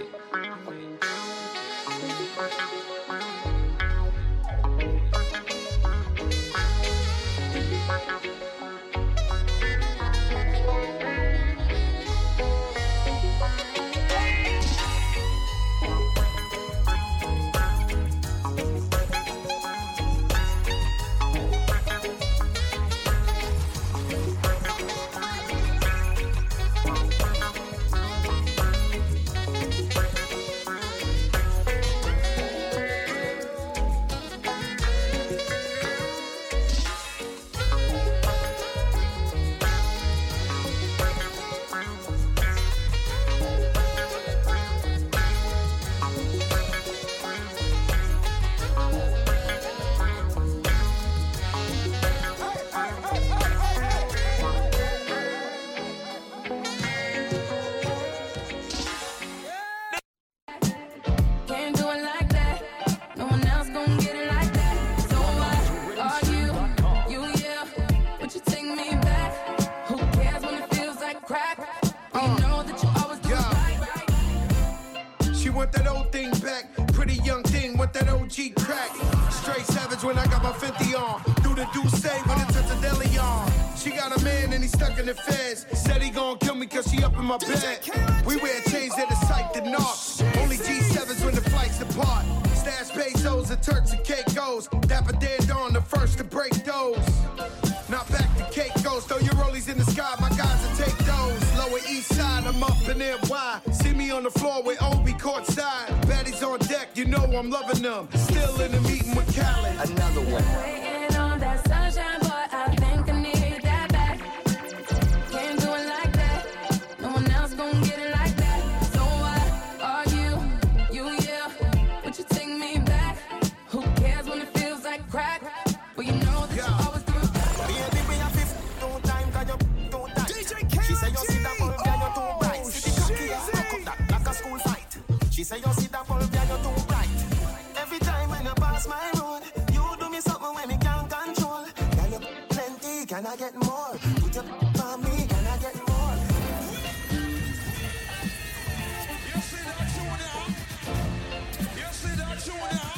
When I got my 50 on, do the do say when it touch the deli on. She got a man and he stuck in the feds. Said he gon' kill me cause she up in my bed. We wear chains that are psyched and knocks. Only G7s when the flights depart. Stash pesos and Turks and Caicos. Dapper Dead on the first to break those. Not back to Caicos. Throw your rollies in the sky, my guys will take those. Lower East Side, I'm up in NY. See me on the floor with Obi courtside. Baddies on deck, you know I'm loving them. Still in the meeting with Khaled. Another one. Waiting on that sunshine, boy, I think I need that back. Can't do it like that. No one else gon' get it like that. So what are you, yeah. Would you take me back? Who cares when it feels like crack? Well, you know that you always do. Baby, we have 15 time, cause you don't die. She say you see that bulb, yeah, you're too bright. See the cocky, rock up that like a school fight. She say you see that bulb, yeah, you're too bright. Every time when you pass my road, you do me something when me can't control. Can you plenty, can I get more? Put your on me, can I get more? You see that tune now? You see that tune now?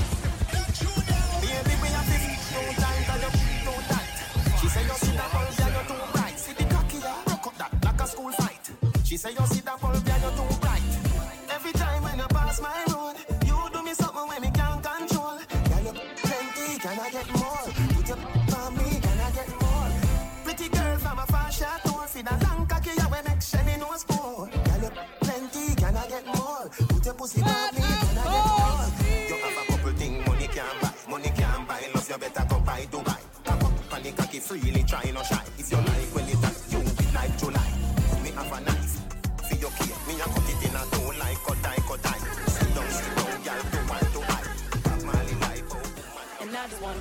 Baby, we have 15 time, cause you don't die. She say you see that bulb, yeah, you're too bright. See the cocky, rock up that like a school fight. She say you see that bulb, yeah, you're too bright. Every time when you pass my road, you do me something when me can't control. Can you plenty, can I get more? Put your on me, can I get more? Pretty girl from a fashion tour, see that long cocky, yeah, we make Shelly no spoon. Can you plenty, can I get more? Put your pussy on me, can I get more? You have a couple things money can't buy, love you better go buy Dubai. Pop up on the cocky freely, try no shy. If you like when it at you, it like July. Me have a knife, for your key, me a cut it in a don't like, cut die. Sit down, girl, do I. Have my life, oh. And I just want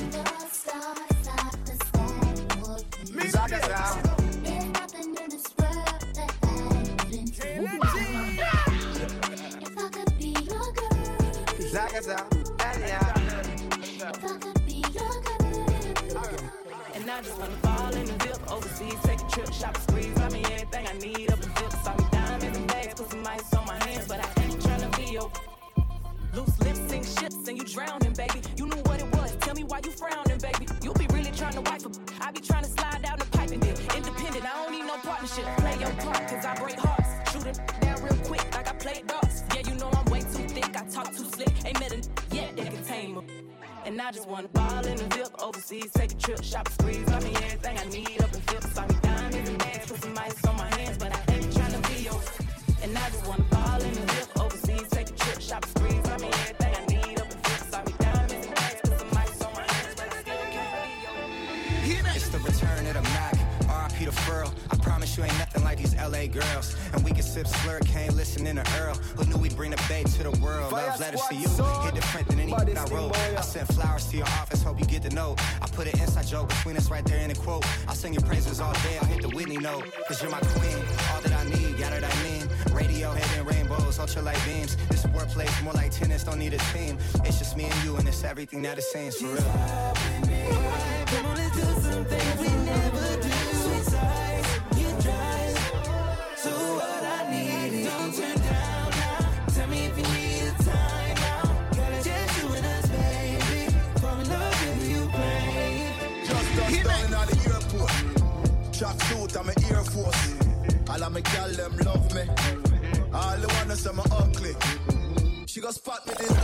There's nothing in this world that I wouldn't do. If I could be your girl. Zagaza, And I just wanna fall in the VIP overseas, take a trip, shop sprees, buy me anything I need up in VIP. Saw me diamonds and bags, put some ice on my hands, but I ain't tryna be your loose lips, sink ships, and you drowning, baby. You knew what it was. Tell me why you frowning, baby. You be really trying to wife I be trying to slide down the pipe and deal. Independent, I don't need no partnership. Play your part, cause I break hearts. Shoot it down real quick, like I played darts. Yeah, you know I'm way too thick, I talk too slick. Ain't met a yet that can tame me. And I just wanna ball in the VIP overseas, take a trip, shop sprees, buy me everything I need up in VIP. Saw me diamonds and bags, put some ice on my hands, but I ain't tryna be your. And I just wanna ball in the VIP overseas, take a trip, shop sprees, buy me everything I need up in VIP. Saw me diamonds and bags, put some ice on my hands, but I still can't be your. It's the return of the Mac, R.I.P. the Furl. I promise you ain't nothing like these L.A. girls. And we can sip slurricane, listening to Earl. Who knew we'd bring the bay to the world? Love letters to you, hit different than anything I wrote. I sent flowers to your office, hope you get the note. I put an inside joke between us right there in the quote. I'll sing your praises all day, I'll hit the Whitney note. Cause you're my queen, all that I need, got it I mean. Radio head rainbows, ultralight beams. This wordplay more like tennis, don't need a team. It's just me and you and it's everything that it seems for real. Come on, let's do some things we never do. Switch sides, you drive. So what I need is don't turn down now. Tell me if you need a time now. Gotta just you and us, baby. Fall in love with you, babe. Just down at the airport. Track suit, I'm an Air Force. All of my gal them love me. All the wanna say my ugly. She got spot me this.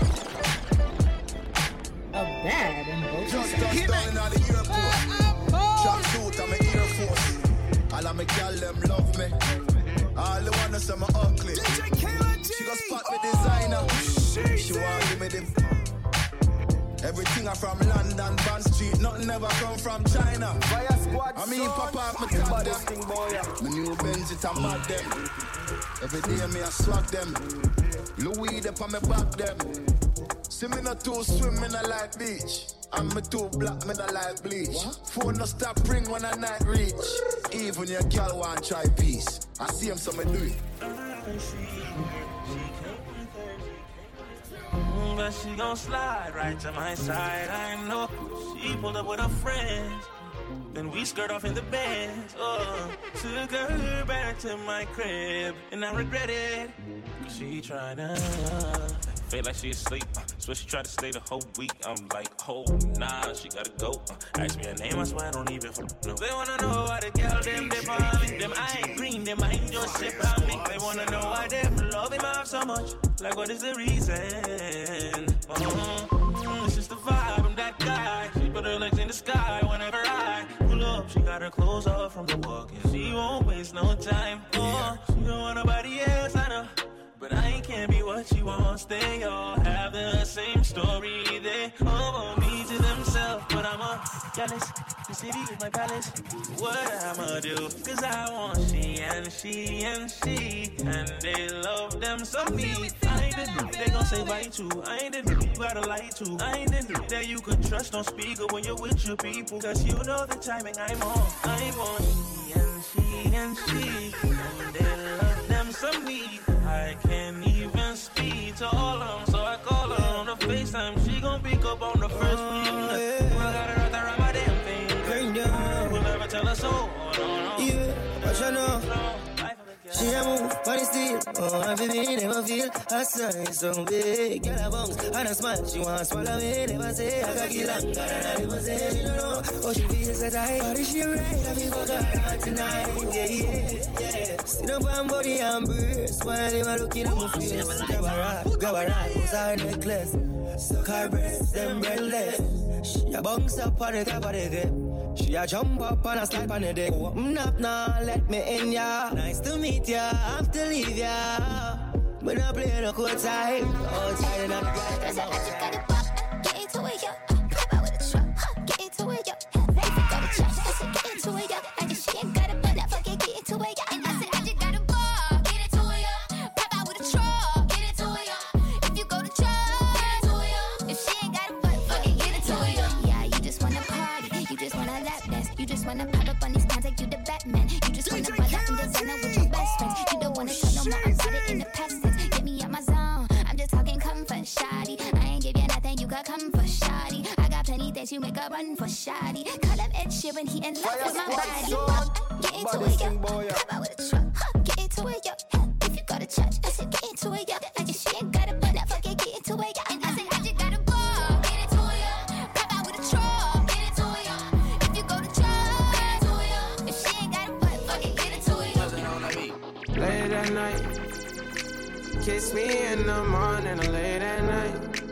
A bad and both. Just down at the airport. Track suit, I'm an Air Force. All of my gal them love me. All the wanna say my ugly. She got spot me designer. She want give me the. Everything I from London, Bond Street, nothing ever come from China. Fire squad, I mean, papa, my top them. My new Benz, it a mad them. Every day me I swag them. Louis up on me back them. See me not too swim, me not like beach. And me too black, me not like bleach. Phone no stop ring when I night reach. Even your girl want try peace. I see him, so me do it. But she gon' slide right to my side. I know she pulled up with her friends. Then we skirt off in the Benz. Oh, took her back to my crib, and I regret it. she tryna feel like she asleep. So she tried to stay the whole week. I'm like, oh, nah, she gotta go. Ask me her name, I swear I don't even know. They wanna know why the girl them behind them. I ain't green, them I ain't just shit on me. They wanna know why them love him off so much. Like, what is the reason? It's just the vibe, I'm that guy. She put her legs in the sky whenever I pull up. She got her clothes off from the walk, and she won't waste no time. She don't want nobody else, I know. But I can't be what she wants. They all have the same story. They all want me to themselves. But I'm a jealous. The city is my palace. What I'ma do? Cause I want she and she and she. And they love them so me. I ain't the dude they gon' say bye to. I ain't the dude you gotta lie to. I ain't the dude that you can trust on speaker when you're with your people. Cause you know the timing I'm on. I want she and she and she. And they love them so me. I can't even speak to all of them, so I call her on the FaceTime. She gon' pick up on the first ring. I got her out there on my damn thing. We'll never tell her so. Yeah, what you know? She a move, body still. Oh, I'm feeling, never feel. Her sign so big. Girl, a bounce and a smile. She want to swallow me, never say. I got kill her, I never say. She don't know how she feels so tight. Body she right, I feel for God tonight. Yeah. Sit up on body and burst. While they were looking at my face. Grab a ride, was her necklace. Suck her breasts, them breathless. She a bounce up on the top of the grip. She a jump up and a slide on the deck. Open up now, let me in ya. Nice to meet ya, I have to leave ya. But I play no court time. Outside and I'm outside. Get into it, yo. Pop out with a truck. Get into it, yo. If you go to church, I said get into it, yo. I just she ain't got a butt, fuck it, get into it, yo. And I said I just got a ball. Get into it, yo. Pop out with a truck. Get into it, yo. If you go to church, get into it, yo. If she ain't got a butt, fuck it, get into it, yo. Yeah, you just wanna party. You just wanna lap dance. You just wanna pop up on these cons like you the Batman. You just wanna ball up and designer with your best friends. You don't wanna talk no more about it in the past tense. Get me out my zone. I'm just talking comfort, shoddy. I ain't give you nothing, you got comfort, shoddy. I got plenty things you make a run for, shoddy. Call up Ed Sheeran, he in love with my body. Get into it, yo. Pop out with a truck. Get into it, yo. If you go to church, I said get into it, yo. I just she ain't got a butt, fuck it, get into it, yo. And I said I just got a ball. Get into it, yo. Pop out with a truck. Get into it, yo. If you go to church, get into it, yo. If she ain't got a butt, fuck it, get into it, yo. Late at night. Kiss me in the morning or late at night.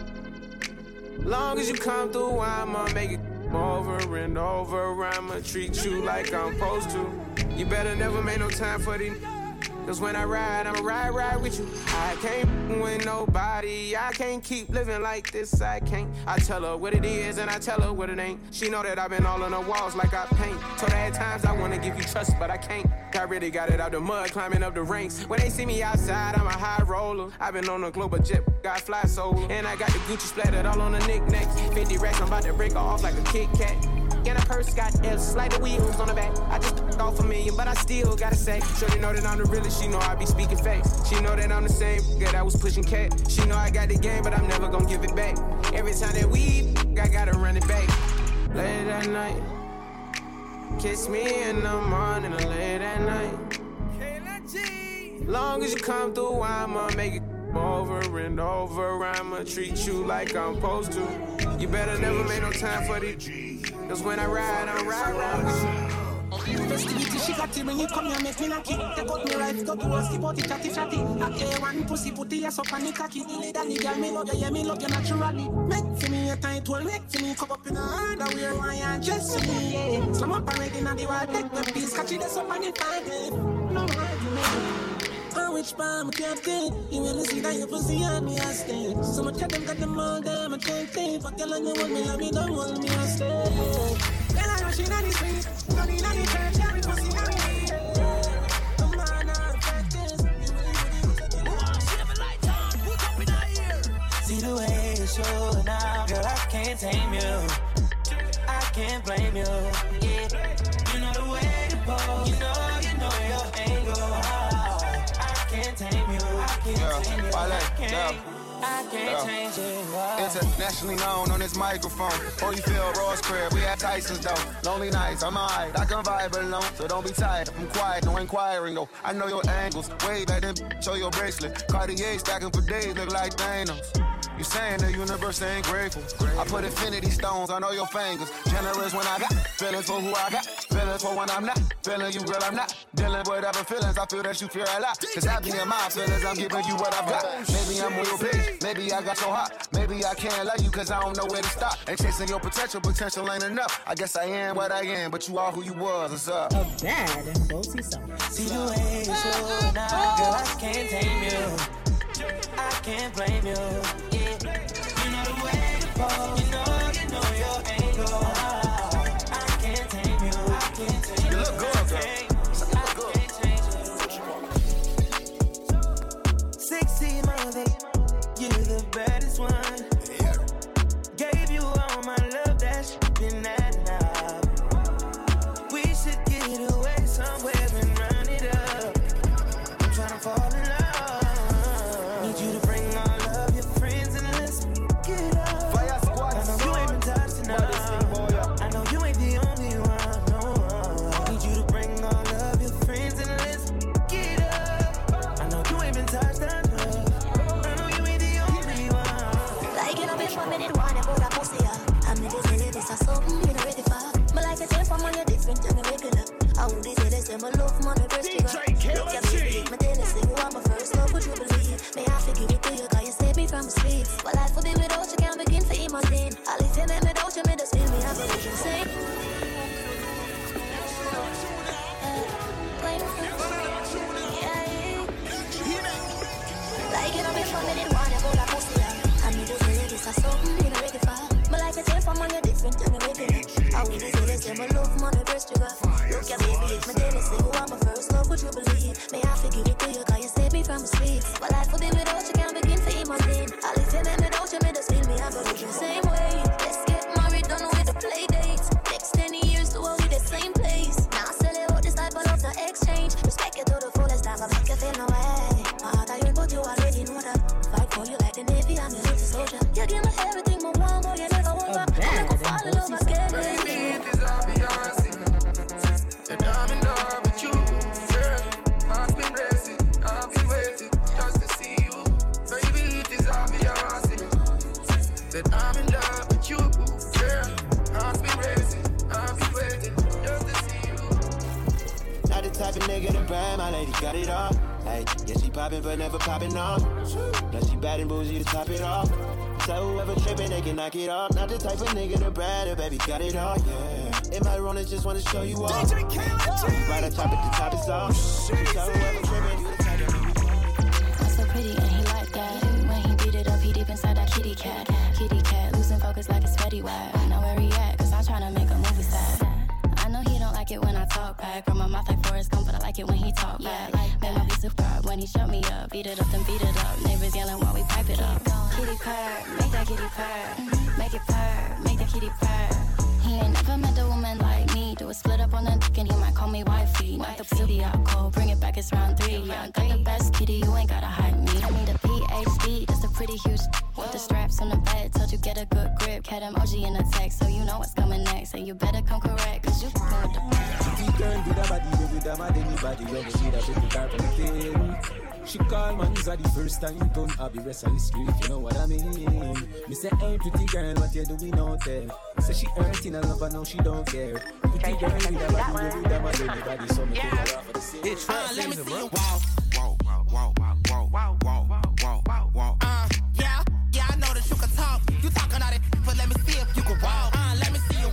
Long as you come through, I'ma make it over and over. I'ma treat you like I'm supposed to. You better never make no time for these. Cause when I ride, I'ma ride with you. I can't with nobody. I can't keep living like this, I can't. I tell her what it is and I tell her what it ain't. She know that I've been all on the walls like I paint. Told her at times I wanna give you trust, but I can't. I really got it out the mud, climbing up the ranks. When they see me outside, I'm a high roller. I've been on a global jet, got fly solo. And I got the Gucci splattered all on the knickknacks. 50 racks, I'm about to break her off like a Kit Kat. And a purse got L's, slider wheels on the back. I just off $1 million, but I still gotta say. Shorty know that I'm the realest, she know I be speaking facts. She know that I'm the same girl that was pushing cat. She know I got the game, but I'm never gonna give it back. Every time that we I gotta run it back. Late at night, kiss me in the morning or late at night. Long as you come through, I'ma make it over and over. I'ma treat you like I'm supposed to. You better never make no time for these. Cause when I ride, I ride with you. Festivity she got it when you come here make me knock it. Take out me life, go to us, keep out it, chatty. I play one pussy, put the ass up on the cocky. Danny girl, me love you, yeah, me love you naturally. Make for me a tight one, make for me come up in a underwear, why and dress for me, yeah. Slam up and ready, now the wild take the piece, catch it, that's up on the fine, no argument. Which palm can't take. You wanna see that your pussy on me, I stay. So much of them got them all them, I can't take. Fuck you like you want me, love me, don't want me, I stay. Girl, I rush in on the street, running on the church, every pussy on me. Come on, I'll practice. See the way you show now, girl, I can't tame you. I can't blame you. Yeah, you know the way to pose. You know your angle. I can't tame you. I can't tame you. I can't. I can't change it. Internationally known on this microphone. Holyfield, Ross Crib, we at Tyson's though. Lonely nights, I'm alright, I can vibe alone. So don't be tired, I'm quiet, no inquiring though. I know your angles, way back then, show your bracelet. Cartier stacking for days, look like Thanos. You saying the universe ain't grateful. I put infinity stones on all your fingers. Generous when I got feelings for who I got. Feelings for when I'm not. Feeling you, girl, I'm not. Dealing with other feelings, I feel that you feel a lot. Cause happy in my feelings, I'm giving you what I've got. Maybe I'm on your page, maybe I got so hot. Maybe I can't love you cause I don't know where to stop. Ain't chasing your potential ain't enough. I guess I am what I am, but you are who you was, what's up? A bad and bossy song. See the way you slow now, girl, I can't tame you. I can't blame you. Yeah. You know the way to pose. You know your angle. I can't tame you. I can't tame you. You look good, girl. I can't change it. 16 Monday, you're the baddest one. Gave you all my love, that's been that now. We should get away somewhere and run it up. I'm trying to fall in love. Need you to bring all of your friends and let's get up. Fire squad, I know you ain't been touched enough. I know you ain't the only one. No. Need you to bring all of your friends and let's get up. I know you ain't been touched enough. I know you ain't the only one. Like you know, bitch, 1 minute, one about a pussy, I'm the this, this, or something you know ready for. But like I said, from on your different than a regular. I would say this, my love, money, first figure. Look at me, my Tennessee, you are my first love, would you believe? May I forgive it to you, cause you saved me from the streets. But life will be without you, can't begin to imagine. I'll leave you, man, without you, me just feel me, I'm a vision, say. Like you know, bitch, 1 minute, one about a pussy, I'm the this, or something you know ready for. But like I said, from on your different than a regular. I would say this, my love, money, first figure. Look at me, bitch, my Tennessee, you are my first love, would you believe? May I forgive it to you, cause you saved me from the streets. But life will be without you, can't begin to imagine. I'll leave you, man, without you, me just feel me, I'm a vision, same way. Let's get married, done with the play dates. Next 10 years, do all we the same place. Now sell it out, this type of love, no exchange. Respect you to the fullest, never make you feel no way. My heart are you, but you already know that. Fight for you like the Navy, I'm your little soldier. You give me everything, my one, boy, you never want back. I'm gonna fall in love again. Baby, it is obvious that I'm in love with you, girl. I've been racing, I've been waiting just to see you. Baby, it is obvious that I'm in love with you, girl. I've been racing, I've been waiting just to see you. Not the type of nigga to brand, my lady got it all. Hey, yeah, she poppin' but never poppin' off. Plus she bad and bougie to top it off. So whoever trippin', they can knock it off. Not the type of nigga to brag, her baby got it all, yeah. In my room, just wanna show you off. DJ Kayla, right on top at the top is off. So whoever trippin', you the type of I'm so pretty and he like that. When he beat it up, he deep inside that kitty cat. Kitty cat, losing focus like it's Fetty Wap. I know where he at, cause I'm tryna make a movie star. I know he don't like it when I talk back. From my mouth like Forrest Gump, but I like it when he talk back. Man, I'll be superb when he shut me up. Beat it up, then beat it up. Neighbors yelling while we pipe it up. Kitty purr, make that kitty purr. Make it purr, make that kitty purr. He ain't never met a woman like me. Do a split up on the dick and he might call me wifey. Knock the city out cold, bring it back, it's round 3. Yeah, I got the best kitty, you ain't gotta hide me. I need a PhD, that's a pretty huge. With the straps on the bed, told you get a good grip. Cat emoji in the text, so you know what's coming next. And you better come correct, cause you fucking with the best. Girl with a body, with a mad anybody. When you see that pretty car from the tail. She call man, is that the first time you don't have the rest of the street, you know what I mean? Me say, hey pretty girl, what you doing out there? Say she hurting a love, now she don't care. Pretty girl with a body, with a mad anybody. So me take her off for the same. It's let me see you yeah, I know that you can talk. You talking all that, but let me see if you can walk. Let me see you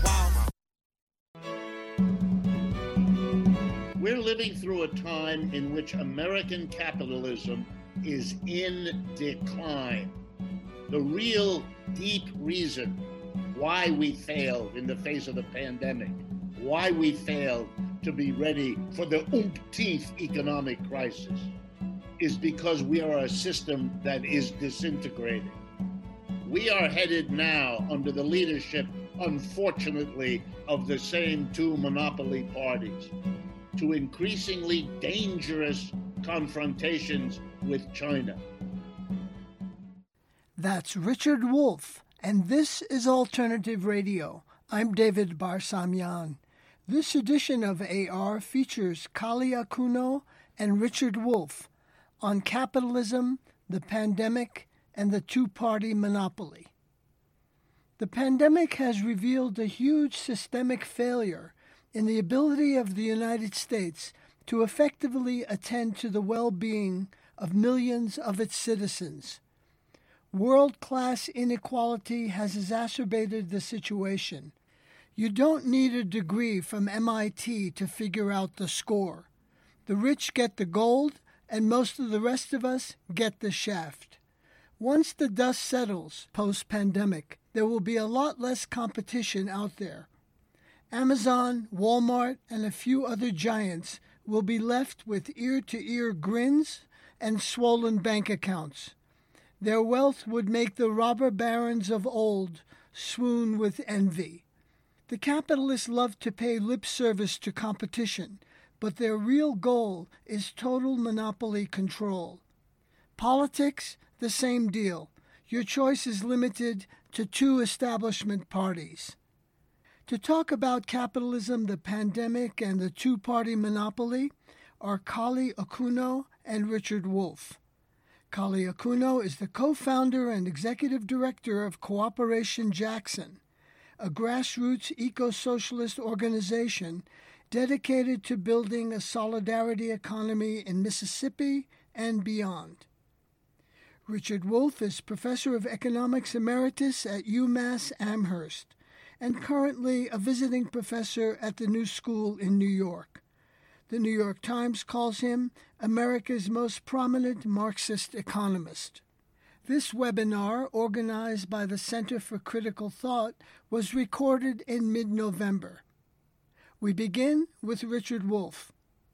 walk. We're living through a time in which American capitalism is in decline. The real deep reason why we failed in the face of the pandemic, why we failed to be ready for the umpteenth economic crisis, is because we are a system that is disintegrating. We are headed now under the leadership, unfortunately, of the same two monopoly parties to increasingly dangerous confrontations with China. That's Richard Wolff, and this is Alternative Radio. I'm David Barsamyan. This edition of AR features Kali Akuno and Richard Wolff on capitalism, the pandemic, and the two-party monopoly. The pandemic has revealed a huge systemic failure in the ability of the United States to effectively attend to the well-being of millions of its citizens. World-class inequality has exacerbated the situation. You don't need a degree from MIT to figure out the score. The rich get the gold, and most of the rest of us get the shaft. Once the dust settles post-pandemic, there will be a lot less competition out there. Amazon, Walmart, and a few other giants will be left with ear-to-ear grins and swollen bank accounts. Their wealth would make the robber barons of old swoon with envy. The capitalists love to pay lip service to competition, but their real goal is total monopoly control. Politics, the same deal. Your choice is limited to two establishment parties. To talk about capitalism, the pandemic, and the two-party monopoly are Kali Akuno and Richard Wolff. Kali Akuno is the co-founder and executive director of Cooperation Jackson, a grassroots eco-socialist organization dedicated to building a solidarity economy in Mississippi and beyond. Richard Wolff is professor of economics emeritus at UMass Amherst and currently a visiting professor at the New School in New York. The New York Times calls him America's most prominent Marxist economist. This webinar, organized by the Center for Critical Thought, was recorded in mid-November. We begin with Richard Wolff.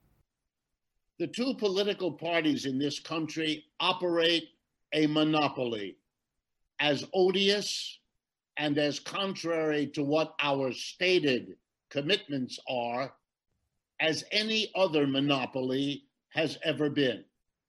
The two political parties in this country operate a monopoly as odious and as contrary to what our stated commitments are as any other monopoly has ever been.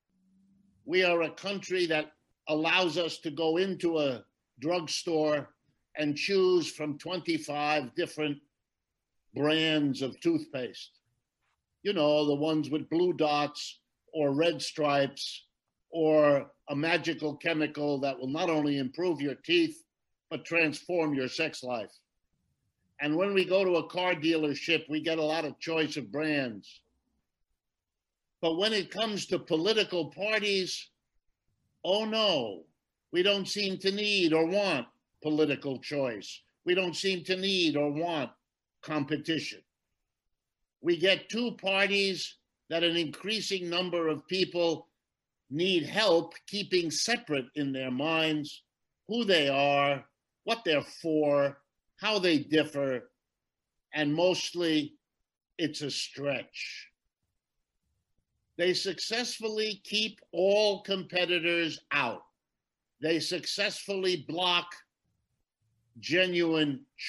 We are a country that allows us to go into a drugstore and choose from 25 different brands of toothpaste. You know, the ones with blue dots or red stripes or a magical chemical that will not only improve your teeth, but transform your sex life. And when we go to a car dealership, we get a lot of choice of brands. But when it comes to political parties, oh no, we don't seem to need or want political choice. We don't seem to need or want competition. We get two parties that an increasing number of people need help keeping separate in their minds who they are, what they're for, how they differ, and mostly it's a stretch. They successfully keep all competitors out. They successfully block genuine